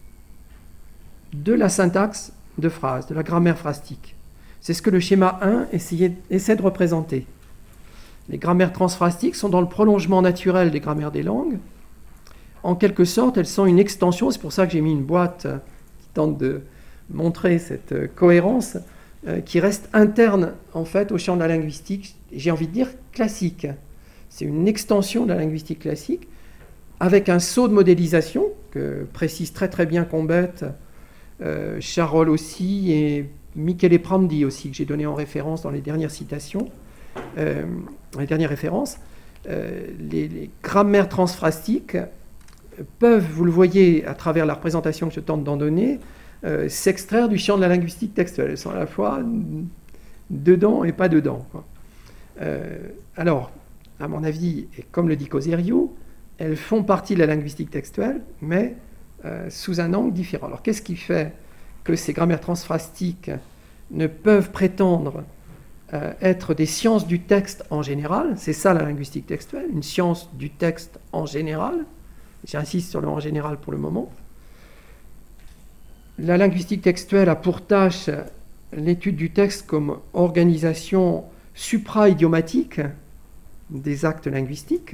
de la syntaxe de phrase, de la grammaire phrastique. C'est ce que le schéma un essayait, essaie de représenter. Les grammaires transpphrastiques sont dans le prolongement naturel des grammaires des langues. En quelque sorte, elles sont une extension, c'est pour ça que j'ai mis une boîte qui tente de montrer cette cohérence, euh, qui reste interne en fait au champ de la linguistique, j'ai envie de dire classique. C'est une extension de la linguistique classique, avec un saut de modélisation, que précise très très bien Combette, euh, Charolles aussi, et Michele Prandi aussi, que j'ai donné en référence dans les dernières citations, euh, les dernières références. Euh, les, les grammaires transpphrastiques peuvent, vous le voyez à travers la représentation que je tente d'en donner, euh, s'extraire du champ de la linguistique textuelle. Elles sont à la fois dedans et pas dedans, quoi. Euh, alors, à mon avis, et comme le dit Coseriu, elles font partie de la linguistique textuelle, mais euh, sous un angle différent. Alors, qu'est-ce qui fait que ces grammaires transpphrastiques ne peuvent prétendre euh, être des sciences du texte en général? C'est ça la linguistique textuelle, une science du texte en général. J'insiste sur le en général pour le moment. La linguistique textuelle a pour tâche l'étude du texte comme organisation supra-idiomatique des actes linguistiques,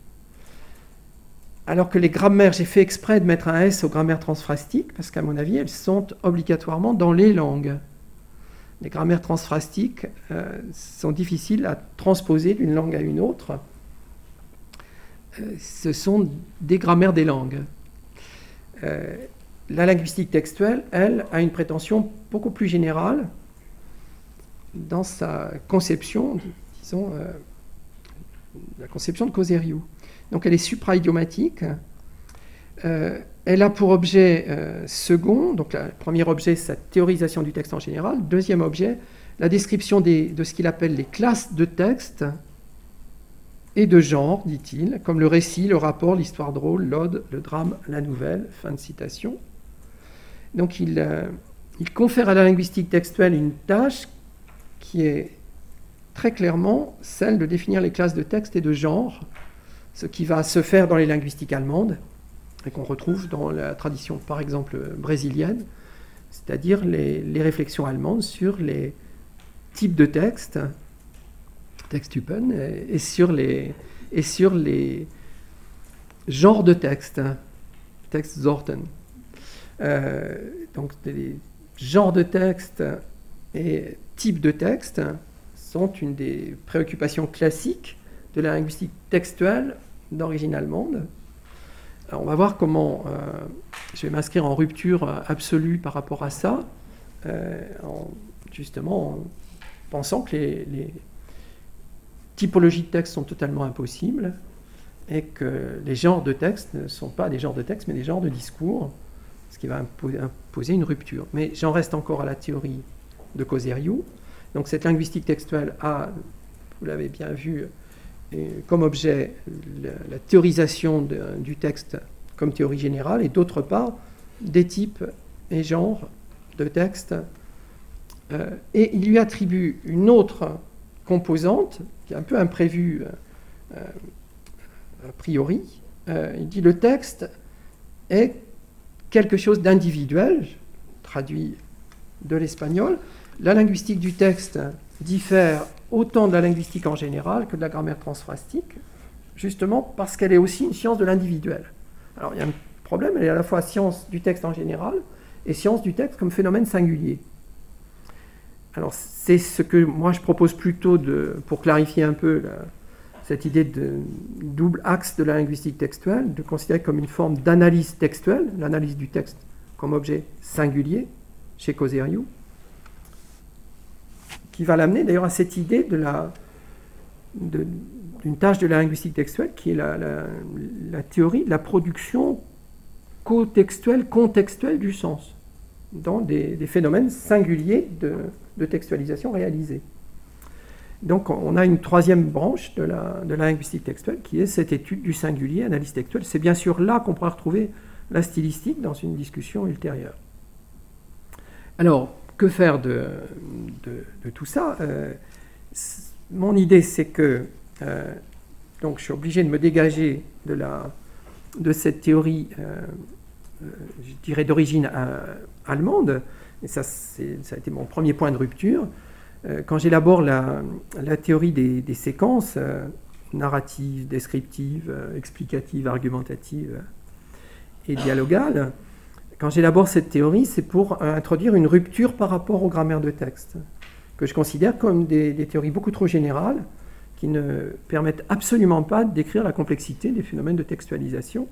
alors que les grammaires, j'ai fait exprès de mettre un S aux grammaires transpphrastiques, parce qu'à mon avis, elles sont obligatoirement dans les langues. Les grammaires transpphrastiques euh, sont difficiles à transposer d'une langue à une autre. Euh, ce sont des grammaires des langues. Euh, la linguistique textuelle, elle, a une prétention beaucoup plus générale dans sa conception, disons, euh, la conception de Coseriu. Donc elle est supra-idiomatique. Euh, elle a pour objet euh, second, donc le premier objet, sa théorisation du texte en général. Deuxième objet, la description des, de ce qu'il appelle les classes de texte et de genre, dit-il, comme le récit, le rapport, l'histoire drôle, l'ode, le drame, la nouvelle. Fin de citation. Donc il, euh, il confère à la linguistique textuelle une tâche qui est très clairement celle de définir les classes de texte et de genre, ce qui va se faire dans les linguistiques allemandes, et qu'on retrouve dans la tradition, par exemple, brésilienne, c'est-à-dire les, les réflexions allemandes sur les types de textes, Texttypen, et, et, sur les, et sur les genres de textes, Textsorten. Euh, donc les genres de textes et types de textes sont une des préoccupations classiques de la linguistique textuelle d'origine allemande. Alors on va voir comment euh, je vais m'inscrire en rupture absolue par rapport à ça, euh, en, justement en pensant que les, les typologies de texte sont totalement impossibles et que les genres de texte ne sont pas des genres de texte mais des genres de discours, ce qui va imposer, imposer une rupture. Mais j'en reste encore à la théorie de Coseriu. Donc cette linguistique textuelle a, vous l'avez bien vu, comme objet la, la théorisation de, du texte comme théorie générale, et d'autre part des types et genres de texte. Euh, et il lui attribue une autre composante, qui est un peu imprévue euh, a priori. Euh, il dit le texte est quelque chose d'individuel, traduit de l'espagnol. La linguistique du texte diffère autant de la linguistique en général que de la grammaire transphrastique, justement parce qu'elle est aussi une science de l'individuel. Alors il y a un problème, elle est à la fois science du texte en général et science du texte comme phénomène singulier. Alors c'est ce que moi je propose plutôt de, pour clarifier un peu la, cette idée de double axe de la linguistique textuelle, de considérer comme une forme d'analyse textuelle, l'analyse du texte comme objet singulier chez Coseriu, qui va l'amener d'ailleurs à cette idée de la, de, d'une tâche de la linguistique textuelle qui est la, la, la théorie de la production cotextuelle, contextuelle du sens, dans des, des phénomènes singuliers de, de textualisation réalisés. Donc on a une troisième branche de la, de la linguistique textuelle qui est cette étude du singulier, analyse textuelle. C'est bien sûr là qu'on pourra retrouver la stylistique dans une discussion ultérieure. Alors, que faire de, de, de tout ça? euh, Mon idée, c'est que euh, donc je suis obligé de me dégager de, la, de cette théorie, euh, euh, je dirais, d'origine euh, allemande, et ça, c'est, ça a été mon premier point de rupture. Euh, quand j'élabore la, la théorie des, des séquences euh, narratives, descriptives, euh, explicatives, argumentatives et dialogales, quand j'élabore cette théorie, c'est pour euh, introduire une rupture par rapport aux grammaires de texte, que je considère comme des, des théories beaucoup trop générales, qui ne permettent absolument pas de décrire la complexité des phénomènes de textualisation.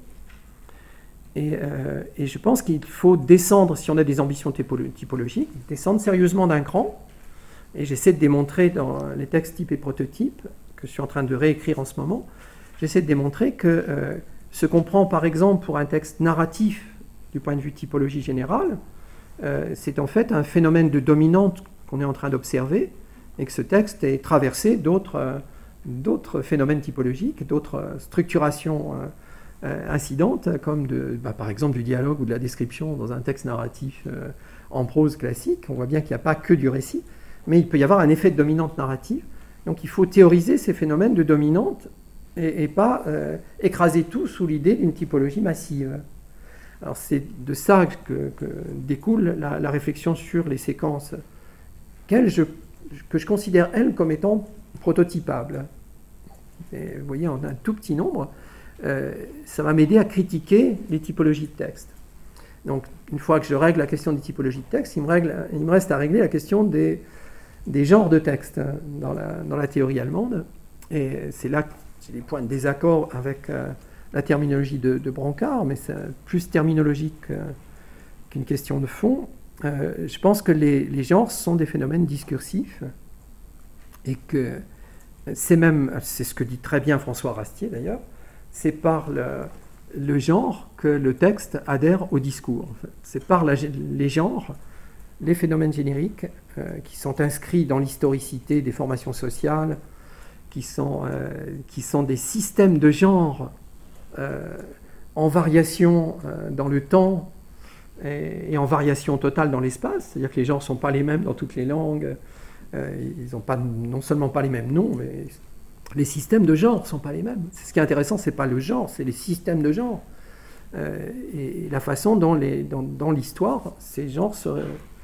Et, euh, et je pense qu'il faut descendre, si on a des ambitions typologiques, descendre sérieusement d'un cran. Et j'essaie de démontrer dans les textes types et prototypes, que je suis en train de réécrire en ce moment, j'essaie de démontrer que euh, ce qu'on prend par exemple pour un texte narratif, du point de vue typologie générale, euh, c'est en fait un phénomène de dominante qu'on est en train d'observer, et que ce texte est traversé d'autres, euh, d'autres phénomènes typologiques, d'autres euh, structurations euh, euh, incidentes, comme de, bah, par exemple du dialogue ou de la description dans un texte narratif euh, en prose classique. On voit bien qu'il n'y a pas que du récit, mais il peut y avoir un effet de dominante narrative. Donc il faut théoriser ces phénomènes de dominante et, et pas euh, écraser tout sous l'idée d'une typologie massive. Alors c'est de ça que, que découle la, la réflexion sur les séquences je, que je considère, elles, comme étant prototypables. Et vous voyez, en un tout petit nombre, euh, ça va m'aider à critiquer les typologies de texte. Donc, une fois que je règle la question des typologies de texte, il me, règle, il me reste à régler la question des, des genres de texte dans la, dans la théorie allemande. Et c'est là que j'ai des points de désaccord avec euh, la terminologie de, de Brancard, mais c'est plus terminologique euh, qu'une question de fond. Euh, je pense que les, les genres sont des phénomènes discursifs et que c'est même, c'est ce que dit très bien François Rastier d'ailleurs, c'est par le, le genre que le texte adhère au discours. En fait. C'est par la, les genres, les phénomènes génériques euh, qui sont inscrits dans l'historicité des formations sociales, qui sont, euh, qui sont des systèmes de genre euh, en variation euh, dans le temps et, et en variation totale dans l'espace, c'est-à-dire que les genres ne sont pas les mêmes dans toutes les langues, euh, ils n'ont pas, non seulement pas les mêmes noms, mais les systèmes de genre ne sont pas les mêmes. Ce qui est intéressant, ce n'est pas le genre, c'est les systèmes de genre. euh, et, et la façon dont, les, dans, dans l'histoire, ces genres se,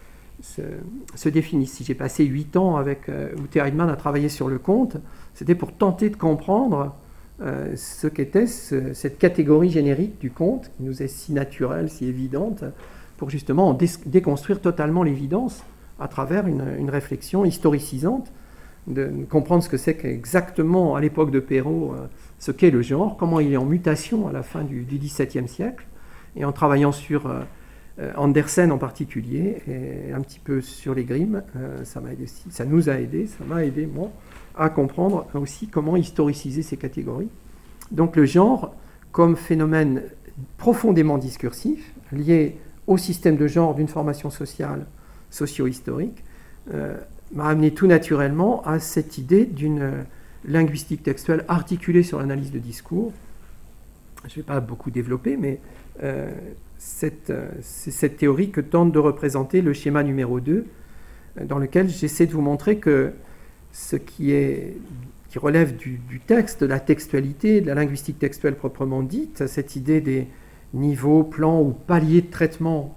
se, se définissent. Si j'ai passé huit ans avec euh, Ute Heidmann à travailler sur le conte, c'était pour tenter de comprendre euh, ce qu'était ce, cette catégorie générique du conte, qui nous est si naturelle, si évidente, pour justement en dé- déconstruire totalement l'évidence à travers une, une réflexion historicisante, de comprendre ce que c'est qu'exactement à l'époque de Perrault, euh, ce qu'est le genre, comment il est en mutation à la fin du, du dix-septième siècle, et en travaillant sur euh, Andersen en particulier, et un petit peu sur les Grimm, euh, ça m'a aidé, ça nous a aidé, ça m'a aidé, moi, à comprendre aussi comment historiciser ces catégories. Donc le genre, comme phénomène profondément discursif, lié au système de genre d'une formation sociale, socio-historique, euh, m'a amené tout naturellement à cette idée d'une linguistique textuelle articulée sur l'analyse de discours. Je ne vais pas beaucoup développer, mais euh, cette, euh, c'est cette théorie que tente de représenter le schéma numéro deux, euh, dans lequel j'essaie de vous montrer que ce qui, est, qui relève du, du texte, de la textualité, de la linguistique textuelle proprement dite, cette idée des niveaux, plans ou paliers de traitement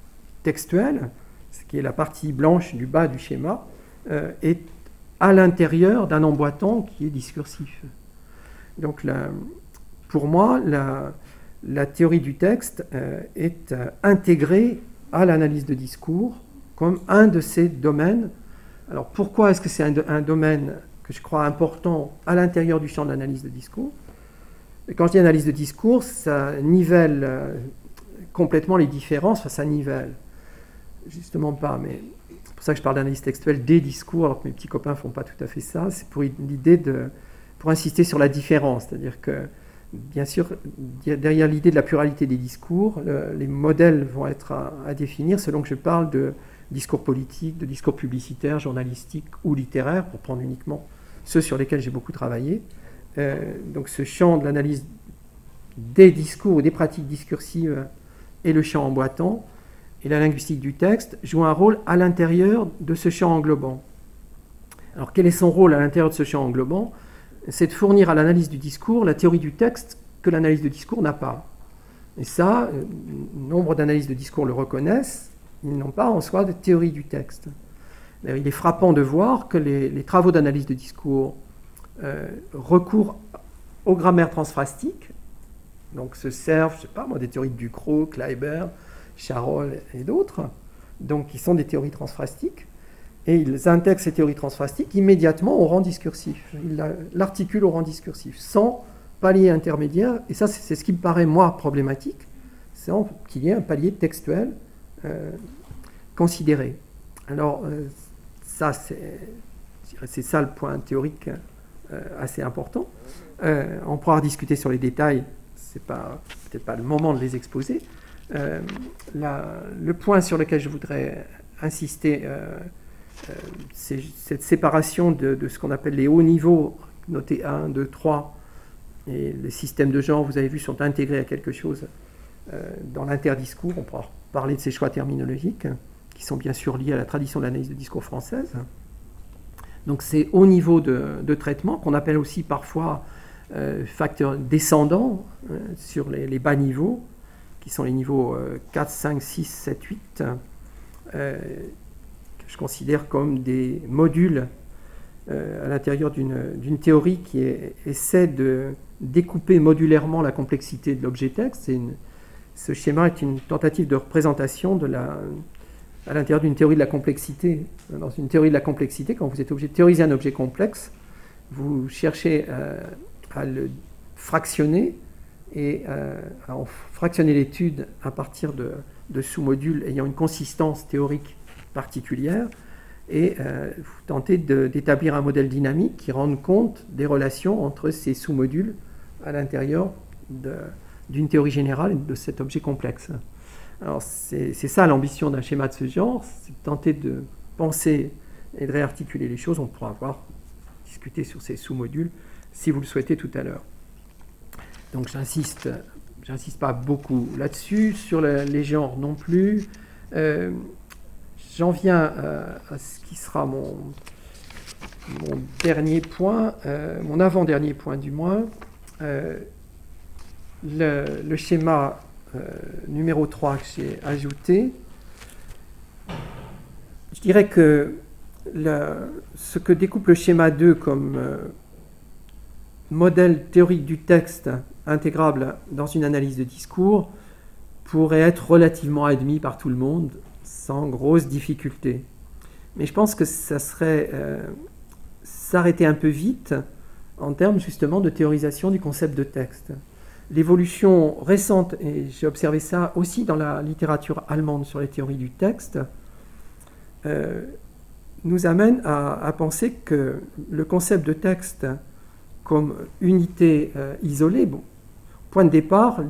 textuel, ce qui est la partie blanche du bas du schéma, euh, est à l'intérieur d'un emboîtant qui est discursif. Donc, la, pour moi, la, la théorie du texte euh, est euh, intégrée à l'analyse de discours comme un de ces domaines. Alors, pourquoi est-ce que c'est un, un domaine que je crois important à l'intérieur du champ de l'analyse de discours? Et quand je dis analyse de discours, ça nivelle euh, complètement les différences, enfin, ça nivelle. Justement pas, mais c'est pour ça que je parle d'analyse textuelle des discours, alors que mes petits copains ne font pas tout à fait ça. C'est pour l'idée de, pour insister sur la différence, c'est-à-dire que, bien sûr, derrière l'idée de la pluralité des discours, le, les modèles vont être à, à définir selon que je parle de discours politique, de discours publicitaire, journalistique ou littéraire, pour prendre uniquement ceux sur lesquels j'ai beaucoup travaillé. Euh, donc ce champ de l'analyse des discours ou des pratiques discursives et le champ emboîtant, et la linguistique du texte joue un rôle à l'intérieur de ce champ englobant. Alors quel est son rôle à l'intérieur de ce champ englobant? C'est de fournir à l'analyse du discours la théorie du texte que l'analyse de discours n'a pas. Et ça, nombre d'analyses de discours le reconnaissent, ils n'ont pas en soi de théorie du texte. D'ailleurs, il est frappant de voir que les, les travaux d'analyse de discours euh, recourent aux grammaires transphrastique, donc se servent, je ne sais pas moi, des théories de Ducrot, Kleiber, Charol et d'autres, donc qui sont des théories transpphrastiques, et ils intègrent ces théories transpphrastiques immédiatement au rang discursif. Ils l'articulent au rang discursif, sans palier intermédiaire, et ça c'est ce qui me paraît, moi, problématique, c'est qu'il y ait un palier textuel euh, considéré. Alors, euh, ça, c'est, c'est ça le point théorique euh, assez important. Euh, on pourra discuter sur les détails, c'est pas, peut-être pas le moment de les exposer. Euh, la, le point sur lequel je voudrais insister, euh, euh, c'est cette séparation de, de ce qu'on appelle les hauts niveaux, notés un, deux, trois, et les systèmes de genre, vous avez vu, sont intégrés à quelque chose euh, dans l'interdiscours. On pourra parler de ces choix terminologiques, qui sont bien sûr liés à la tradition de l'analyse de discours française. Donc ces hauts niveaux de, de traitement, qu'on appelle aussi parfois euh, facteurs descendants euh, sur les, les bas niveaux, qui sont les niveaux quatre, cinq, six, sept, huit, euh, que je considère comme des modules euh, à l'intérieur d'une, d'une théorie qui est, essaie de découper modulairement la complexité de l'objet texte. C'est une, ce schéma est une tentative de représentation de la, à l'intérieur d'une théorie de la complexité. Dans une théorie de la complexité, quand vous êtes obligé de théoriser un objet complexe, vous cherchez euh, à le fractionner, et euh, à en fractionner l'étude à partir de, de sous-modules ayant une consistance théorique particulière, et euh, vous tentez de, d'établir un modèle dynamique qui rende compte des relations entre ces sous-modules à l'intérieur de, d'une théorie générale et de cet objet complexe. Alors c'est, c'est ça l'ambition d'un schéma de ce genre, c'est de tenter de penser et de réarticuler les choses. On pourra avoir discuté sur ces sous-modules si vous le souhaitez tout à l'heure. Donc j'insiste, j'insiste pas beaucoup là-dessus, sur le, les genres non plus. Euh, j'en viens à, à ce qui sera mon, mon dernier point, euh, mon avant-dernier point du moins. Euh, le, le schéma euh, numéro trois que j'ai ajouté. Je dirais que le, ce que découpe le schéma deux comme euh, modèle théorique du texte intégrable dans une analyse de discours pourrait être relativement admis par tout le monde sans grosse difficulté. Mais je pense que ça serait euh, s'arrêter un peu vite en termes justement de théorisation du concept de texte. L'évolution récente, et j'ai observé ça aussi dans la littérature allemande sur les théories du texte, euh, nous amène à, à penser que le concept de texte comme unité euh, isolée, bon, point de départ,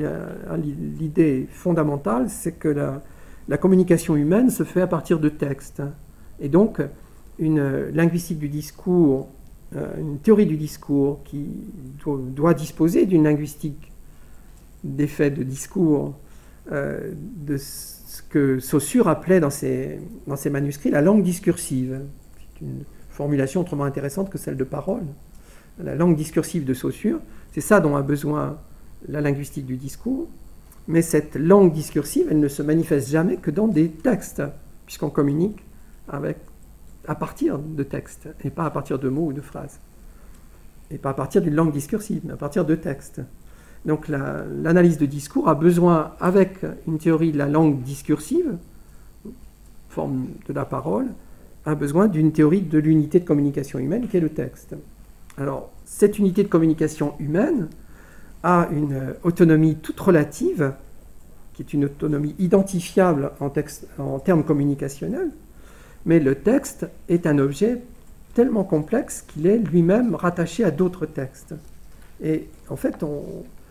l'idée fondamentale, c'est que la, la communication humaine se fait à partir de textes. Et donc, une linguistique du discours, euh, une théorie du discours qui doit, doit disposer d'une linguistique d'effets de discours, euh, de ce que Saussure appelait dans ses, dans ses manuscrits la langue discursive. C'est une formulation autrement intéressante que celle de parole. La langue discursive de Saussure, c'est ça dont a besoin la linguistique du discours, mais cette langue discursive, elle ne se manifeste jamais que dans des textes, puisqu'on communique avec, à partir de textes, et pas à partir de mots ou de phrases, et pas à partir d'une langue discursive, mais à partir de textes. Donc la, l'analyse de discours a besoin, avec une théorie de la langue discursive, forme de la parole, a besoin d'une théorie de l'unité de communication humaine qui est le texte. Alors, cette unité de communication humaine a une autonomie toute relative, qui est une autonomie identifiable en, texte, en termes communicationnels, mais le texte est un objet tellement complexe qu'il est lui-même rattaché à d'autres textes. Et en fait, on,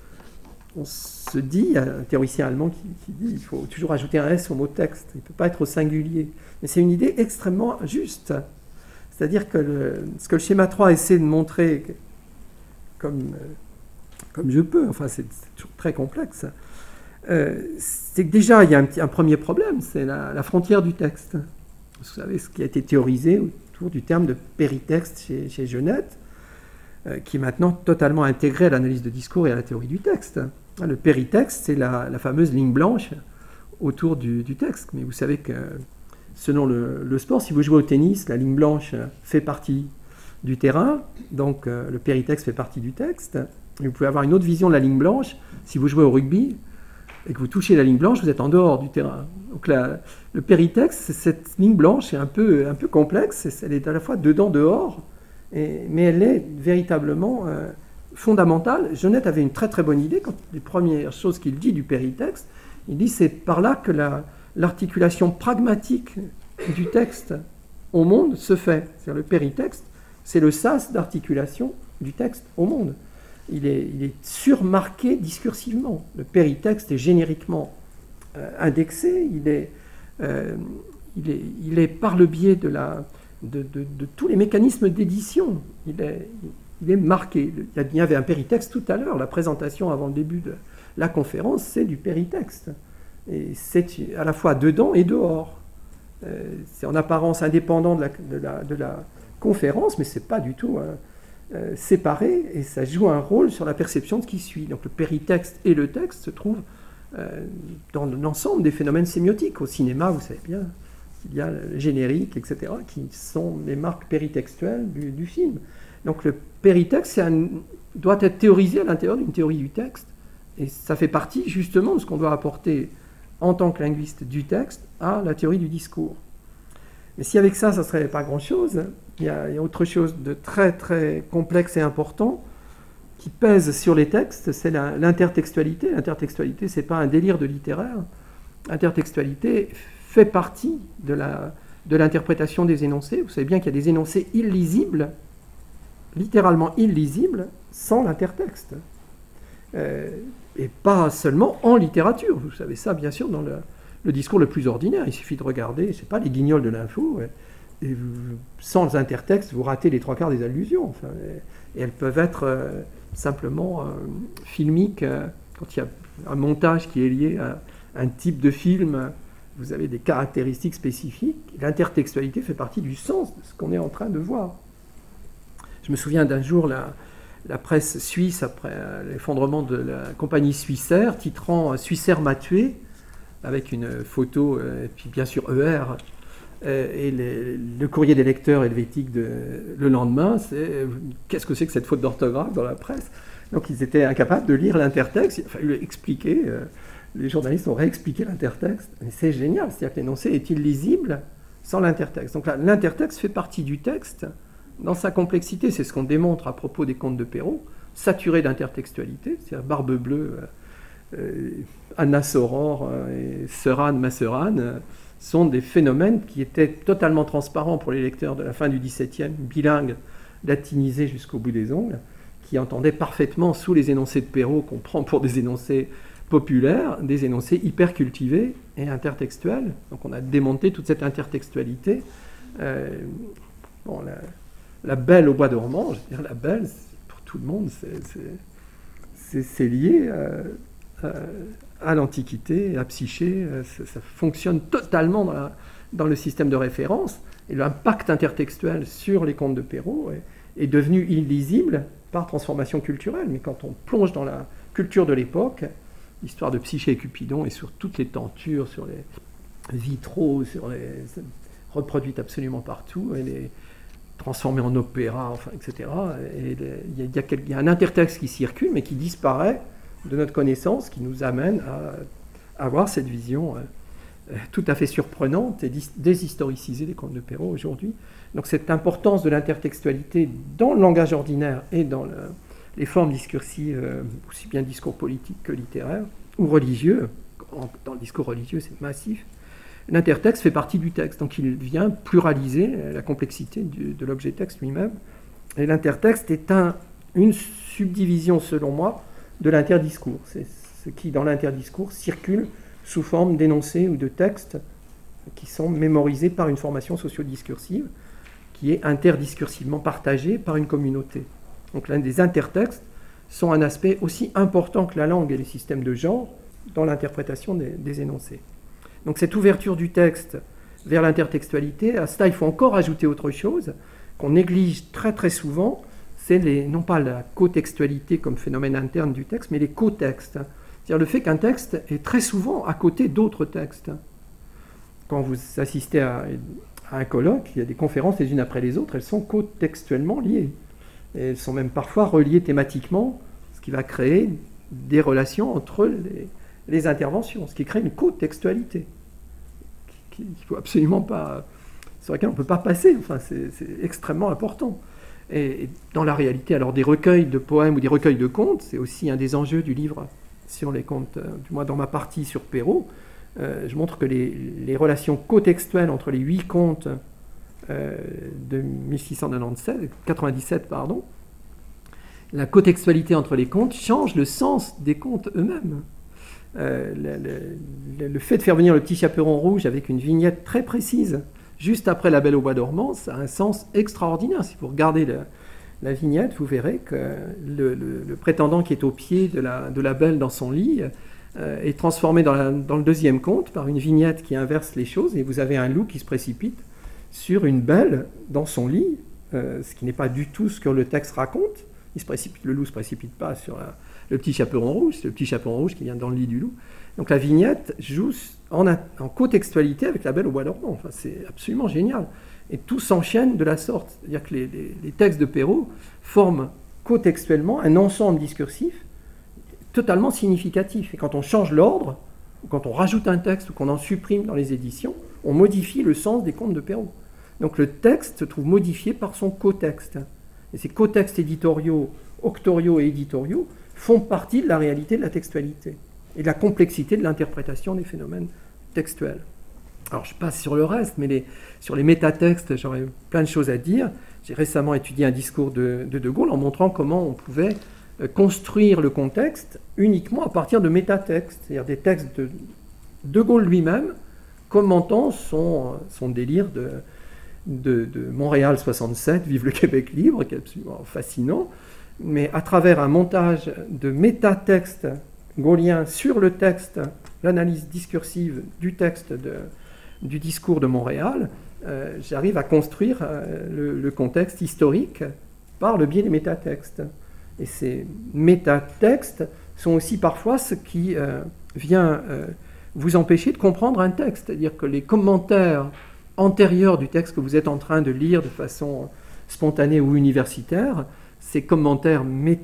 on se dit, il y a un théoricien allemand qui, qui dit qu'il faut toujours ajouter un S au mot texte, il ne peut pas être au singulier. Mais c'est une idée extrêmement juste. C'est-à-dire que le, ce que le schéma trois essaie de montrer, comme, comme je peux, enfin c'est, c'est toujours très complexe, euh, c'est que déjà il y a un, petit, un premier problème, c'est la, la frontière du texte. Vous savez ce qui a été théorisé autour du terme de péritexte chez, chez Genette, euh, qui est maintenant totalement intégré à l'analyse de discours et à la théorie du texte. Le péritexte, c'est la, la fameuse ligne blanche autour du, du texte. Mais vous savez que selon le, le sport, si vous jouez au tennis, la ligne blanche fait partie du terrain, donc euh, le péritexte fait partie du texte. Et vous pouvez avoir une autre vision de la ligne blanche si vous jouez au rugby et que vous touchez la ligne blanche, vous êtes en dehors du terrain. Donc la, le péritexte, cette ligne blanche est un peu, un peu complexe, elle est à la fois dedans, dehors, et, mais elle est véritablement euh, fondamentale. Genette avait une très très bonne idée, quand les premières choses qu'il dit du péritexte, il dit c'est par là que la, l'articulation pragmatique du texte au monde se fait. C'est-à-dire le péritexte, c'est le sas d'articulation du texte au monde. Il est, il est surmarqué discursivement. Le péritexte est génériquement euh, indexé, il est, euh, il, est, il est par le biais de, la, de, de, de tous les mécanismes d'édition, il est, il est marqué. Il y avait un péritexte tout à l'heure, la présentation avant le début de la conférence, c'est du péritexte. Et c'est à la fois dedans et dehors. Euh, c'est en apparence indépendant de la, de la, de la conférence, mais ce n'est pas du tout euh, euh, séparé, et ça joue un rôle sur la perception de ce qui suit. Donc le péritexte et le texte se trouvent euh, dans l'ensemble des phénomènes sémiotiques. Au cinéma, vous savez bien, il y a le générique, et cetera, qui sont les marques péritextuelles du, du film. Donc le péritexte un, doit être théorisé à l'intérieur d'une théorie du texte, et ça fait partie justement de ce qu'on doit apporter en tant que linguiste du texte à la théorie du discours. Mais si avec ça, ça ne serait pas grand-chose, il y, a, il y a autre chose de très très complexe et important qui pèse sur les textes, c'est la, l'intertextualité. L'intertextualité, ce n'est pas un délire de littéraire. L'intertextualité fait partie de, la, de l'interprétation des énoncés. Vous savez bien qu'il y a des énoncés illisibles, littéralement illisibles, sans l'intertexte. Euh, et pas seulement en littérature. Vous savez ça, bien sûr, dans le, le discours le plus ordinaire. Il suffit de regarder, je ne sais pas, les guignols de l'info, et, et vous, sans intertexte, vous ratez les trois quarts des allusions. Enfin, et, et elles peuvent être euh, simplement euh, filmiques. Euh, quand il y a un montage qui est lié à un type de film, vous avez des caractéristiques spécifiques. L'intertextualité fait partie du sens de ce qu'on est en train de voir. Je me souviens d'un jour, là, la presse suisse, après l'effondrement de la compagnie Swissair, titrant « Swissair m'a tué », avec une photo, et puis bien sûr E R, et les, le courrier des lecteurs helvétiques de, le lendemain, c'est « Qu'est-ce que c'est que cette faute d'orthographe dans la presse ?» Donc ils étaient incapables de lire l'intertexte, il a fallu expliquer, euh, les journalistes ont réexpliqué l'intertexte, mais c'est génial, c'est-à-dire que l'énoncé est illisible sans l'intertexte. Donc là, l'intertexte fait partie du texte dans sa complexité, c'est ce qu'on démontre à propos des contes de Perrault, saturé d'intertextualité, c'est-à-dire Barbe Bleue, euh, euh, Anna Soror euh, et Seuran Masseran euh, sont des phénomènes qui étaient totalement transparents pour les lecteurs de la fin du dix-septième, bilingues, latinisés jusqu'au bout des ongles, qui entendaient parfaitement sous les énoncés de Perrault, qu'on prend pour des énoncés populaires, des énoncés hyper cultivés et intertextuels. Donc on a démonté toute cette intertextualité. Euh, bon, la, la Belle au bois dormant, je veux dire, la Belle, pour tout le monde, c'est lié euh, euh, à l'Antiquité, à Psyché. Ça, ça fonctionne totalement dans, la, dans le système de référence. Et l'impact intertextuel sur les contes de Perrault est, est devenu illisible par transformation culturelle. Mais quand on plonge dans la culture de l'époque, l'histoire de Psyché et Cupidon est sur toutes les tentures, sur les vitraux, sur les reproduites absolument partout, et les transformées en opéra, enfin, et cetera. Et il y, y, y a un intertexte qui circule, mais qui disparaît de notre connaissance, qui nous amène à, à avoir cette vision euh, tout à fait surprenante et déshistoricisée des contes de Perrault aujourd'hui. Donc cette importance de l'intertextualité dans le langage ordinaire et dans le, les formes discursives, euh, aussi bien discours politique que littéraire, ou religieux, en, dans le discours religieux c'est massif, l'intertexte fait partie du texte, donc il vient pluraliser la complexité du, de l'objet texte lui-même. Et l'intertexte est un, une subdivision, selon moi, de l'interdiscours. C'est ce qui, dans l'interdiscours, circule sous forme d'énoncés ou de textes qui sont mémorisés par une formation socio-discursive qui est interdiscursivement partagée par une communauté. Donc l'un des intertextes sont un aspect aussi important que la langue et les systèmes de genre dans l'interprétation des, des énoncés. Donc cette ouverture du texte vers l'intertextualité, à cela il faut encore ajouter autre chose qu'on néglige très très souvent, c'est les, non pas la cotextualité comme phénomène interne du texte, mais les cotextes. C'est-à-dire le fait qu'un texte est très souvent à côté d'autres textes. Quand vous assistez à, à un colloque, il y a des conférences les unes après les autres, elles sont cotextuellement liées. Et elles sont même parfois reliées thématiquement, ce qui va créer des relations entre les, les interventions, ce qui crée une cotextualité qu'il ne faut absolument pas, sur laquelle on ne peut pas passer, enfin, c'est extrêmement important. Et, et dans la réalité, alors des recueils de poèmes ou des recueils de contes, c'est aussi un des enjeux du livre sur les contes, euh, du moins dans ma partie sur Perrault, euh, je montre que les, les relations cotextuelles entre les huit contes euh, de mille six cent quatre-vingt-dix-sept, pardon, la cotextualité entre les contes change le sens des contes eux-mêmes. Euh, le, le, le fait de faire venir le petit chaperon rouge avec une vignette très précise juste après La Belle au bois dormant, ça a un sens extraordinaire. Si vous regardez le, la vignette, vous verrez que le, le, le prétendant qui est au pied de la, de la Belle dans son lit euh, est transformé dans, la, dans le deuxième conte par une vignette qui inverse les choses, et vous avez un loup qui se précipite sur une Belle dans son lit, euh, ce qui n'est pas du tout ce que le texte raconte. Il se précipite, le loup ne se précipite pas sur la, le petit chaperon rouge, c'est le petit chaperon rouge qui vient dans le lit du loup. Donc la vignette joue en, en cotextualité avec La Belle au bois dormant. Enfin, c'est absolument génial. Et tout s'enchaîne de la sorte. C'est-à-dire que les, les, les textes de Perrault forment cotextuellement un ensemble discursif totalement significatif. Et quand on change l'ordre, ou quand on rajoute un texte, ou qu'on en supprime dans les éditions, on modifie le sens des contes de Perrault. Donc le texte se trouve modifié par son cotexte. Et ces cotextes éditoriaux, octoriaux et éditoriaux font partie de la réalité de la textualité et de la complexité de l'interprétation des phénomènes textuels. Alors je passe sur le reste, mais les, sur les métatextes, j'aurais plein de choses à dire. J'ai récemment étudié un discours de, de De Gaulle en montrant comment on pouvait construire le contexte uniquement à partir de métatextes, c'est-à-dire des textes de De Gaulle lui-même commentant son, son délire de, de, de Montréal soixante-sept, Vive le Québec libre, qui est absolument fascinant, mais à travers un montage de métatextes gaullien sur le texte, l'analyse discursive du texte de, du discours de Montréal, euh, j'arrive à construire euh, le, le contexte historique par le biais des métatextes. Et ces métatextes sont aussi parfois ce qui euh, vient euh, vous empêcher de comprendre un texte. C'est-à-dire que les commentaires antérieurs du texte que vous êtes en train de lire de façon spontanée ou universitaire, ces commentaires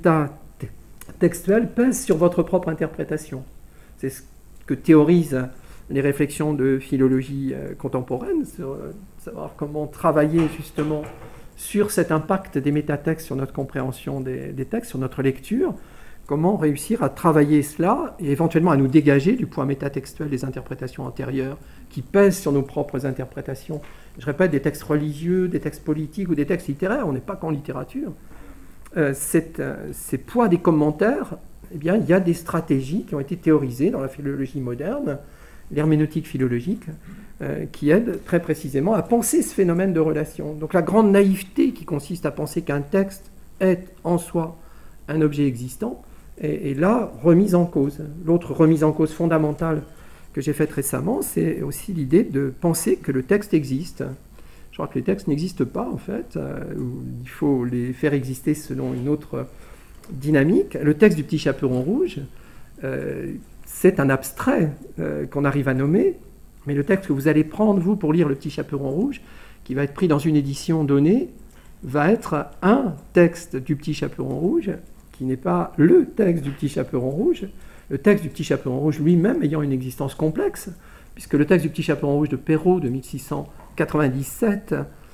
métatextuels pèsent sur votre propre interprétation. C'est ce que théorisent les réflexions de philologie euh, contemporaine, sur euh, savoir comment travailler justement sur cet impact des métatextes sur notre compréhension des, des textes, sur notre lecture, comment réussir à travailler cela et éventuellement à nous dégager du poids métatextuel des interprétations antérieures qui pèsent sur nos propres interprétations. Je répète, des textes religieux, des textes politiques ou des textes littéraires, on n'est pas qu'en littérature. Euh, cette, euh, ces poids des commentaires, eh bien, il y a des stratégies qui ont été théorisées dans la philologie moderne, l'herméneutique philologique, euh, qui aident très précisément à penser ce phénomène de relation. Donc la grande naïveté qui consiste à penser qu'un texte est en soi un objet existant est, est là remise en cause. L'autre remise en cause fondamentale que j'ai faite récemment, c'est aussi l'idée de penser que le texte existe. Je crois que les textes n'existent pas, en fait, euh, il faut les faire exister selon une autre dynamique. Le texte du Petit Chaperon Rouge, euh, c'est un abstrait euh, qu'on arrive à nommer, mais le texte que vous allez prendre, vous, pour lire Le Petit Chaperon Rouge, qui va être pris dans une édition donnée, va être un texte du Petit Chaperon Rouge, qui n'est pas le texte du Petit Chaperon Rouge, le texte du Petit Chaperon Rouge lui-même ayant une existence complexe, puisque le texte du Petit Chaperon Rouge de Perrault de mille six cent quatre-vingt-dix-sept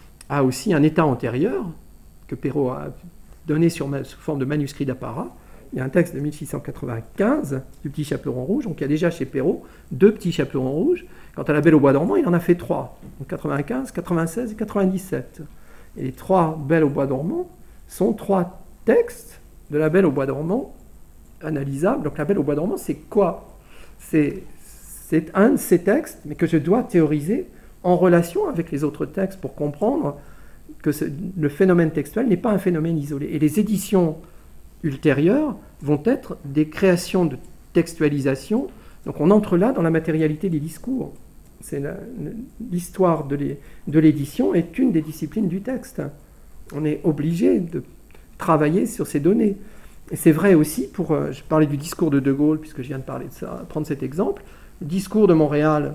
a aussi un état antérieur, que Perrault a donné sur, sous forme de manuscrit d'apparat. Il y a un texte de mille six cent quatre-vingt-quinze du Petit Chaperon Rouge, donc il y a déjà chez Perrault deux Petits Chaperons Rouges. Quant à La Belle au Bois dormant, il en a fait trois, donc quatre-vingt-quinze, quatre-vingt-seize et quatre-vingt-dix-sept. Et les trois Belles au Bois dormant sont trois textes de La Belle au Bois dormant analysables. Donc La Belle au Bois dormant, c'est quoi ? C'est, c'est un de ces textes, mais que je dois théoriser en relation avec les autres textes pour comprendre que ce, le phénomène textuel n'est pas un phénomène isolé. Et les éditions ultérieures vont être des créations de textualisation. Donc on entre là dans la matérialité des discours. C'est la, l'histoire de, les, de l'édition est une des disciplines du texte. On est obligé de travailler sur ces données. Et c'est vrai aussi pour... Je parlais du discours de De Gaulle, puisque je viens de parler de ça, prendre cet exemple. Le discours de Montréal,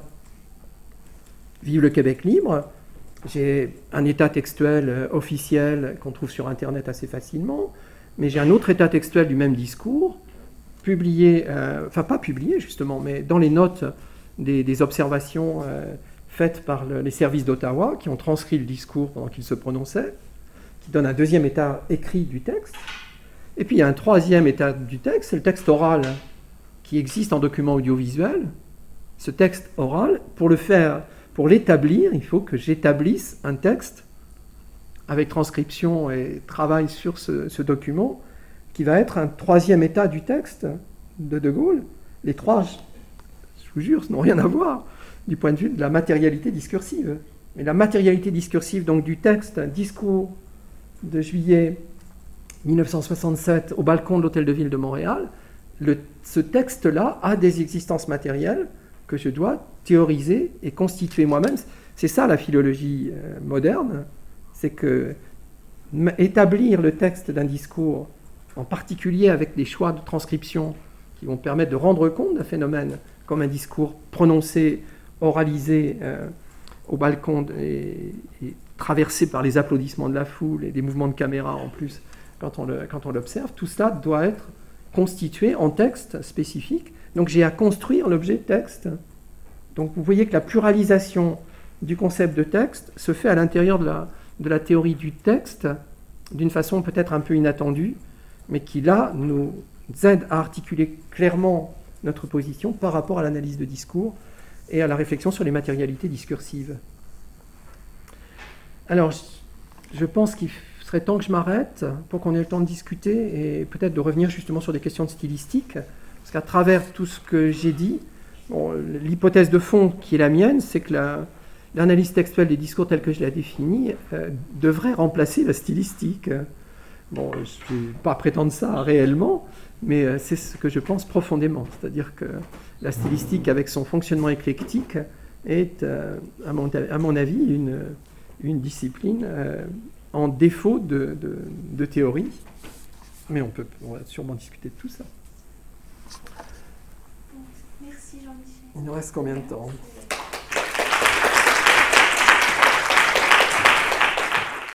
Vive le Québec libre. J'ai un état textuel officiel qu'on trouve sur Internet assez facilement, mais j'ai un autre état textuel du même discours, publié, euh, enfin pas publié justement, mais dans les notes des, des observations euh, faites par le, les services d'Ottawa, qui ont transcrit le discours pendant qu'il se prononçait, qui donne un deuxième état écrit du texte. Et puis il y a un troisième état du texte, c'est le texte oral, qui existe en document audiovisuel. Ce texte oral, pour le faire... Pour l'établir, il faut que j'établisse un texte avec transcription et travail sur ce, ce document qui va être un troisième état du texte de De Gaulle. Les trois, je vous jure, n'ont rien à voir du point de vue de la matérialité discursive. Mais la matérialité discursive donc, du texte, un discours de juillet mille neuf cent soixante-sept au balcon de l'Hôtel de Ville de Montréal, le, ce texte-là a des existences matérielles que je dois théoriser et constituer moi-même. C'est ça la philologie euh, moderne, c'est que m- établir le texte d'un discours, en particulier avec des choix de transcription qui vont permettre de rendre compte d'un phénomène comme un discours prononcé, oralisé euh, au balcon de, et, et traversé par les applaudissements de la foule et des mouvements de caméra en plus quand on, le, quand on l'observe, tout cela doit être constitué en texte spécifique. Donc j'ai à construire l'objet texte. Donc vous voyez que la pluralisation du concept de texte se fait à l'intérieur de la, de la théorie du texte d'une façon peut-être un peu inattendue, mais qui là nous aide à articuler clairement notre position par rapport à l'analyse de discours et à la réflexion sur les matérialités discursives. Alors je pense qu'il serait temps que je m'arrête pour qu'on ait le temps de discuter et peut-être de revenir justement sur des questions de stylistique. Parce qu'à travers tout ce que j'ai dit, bon, l'hypothèse de fond qui est la mienne, c'est que la, l'analyse textuelle des discours telle que je l'ai définie euh, devrait remplacer la stylistique. Bon, je ne vais pas prétendre ça réellement, mais euh, c'est ce que je pense profondément. C'est-à-dire que la stylistique, avec son fonctionnement éclectique, est, euh, à, mon, à mon avis, une, une discipline euh, en défaut de, de, de théorie. Mais on, peut, on va sûrement discuter de tout ça. Merci Jean-Michel. Il nous reste combien de temps ?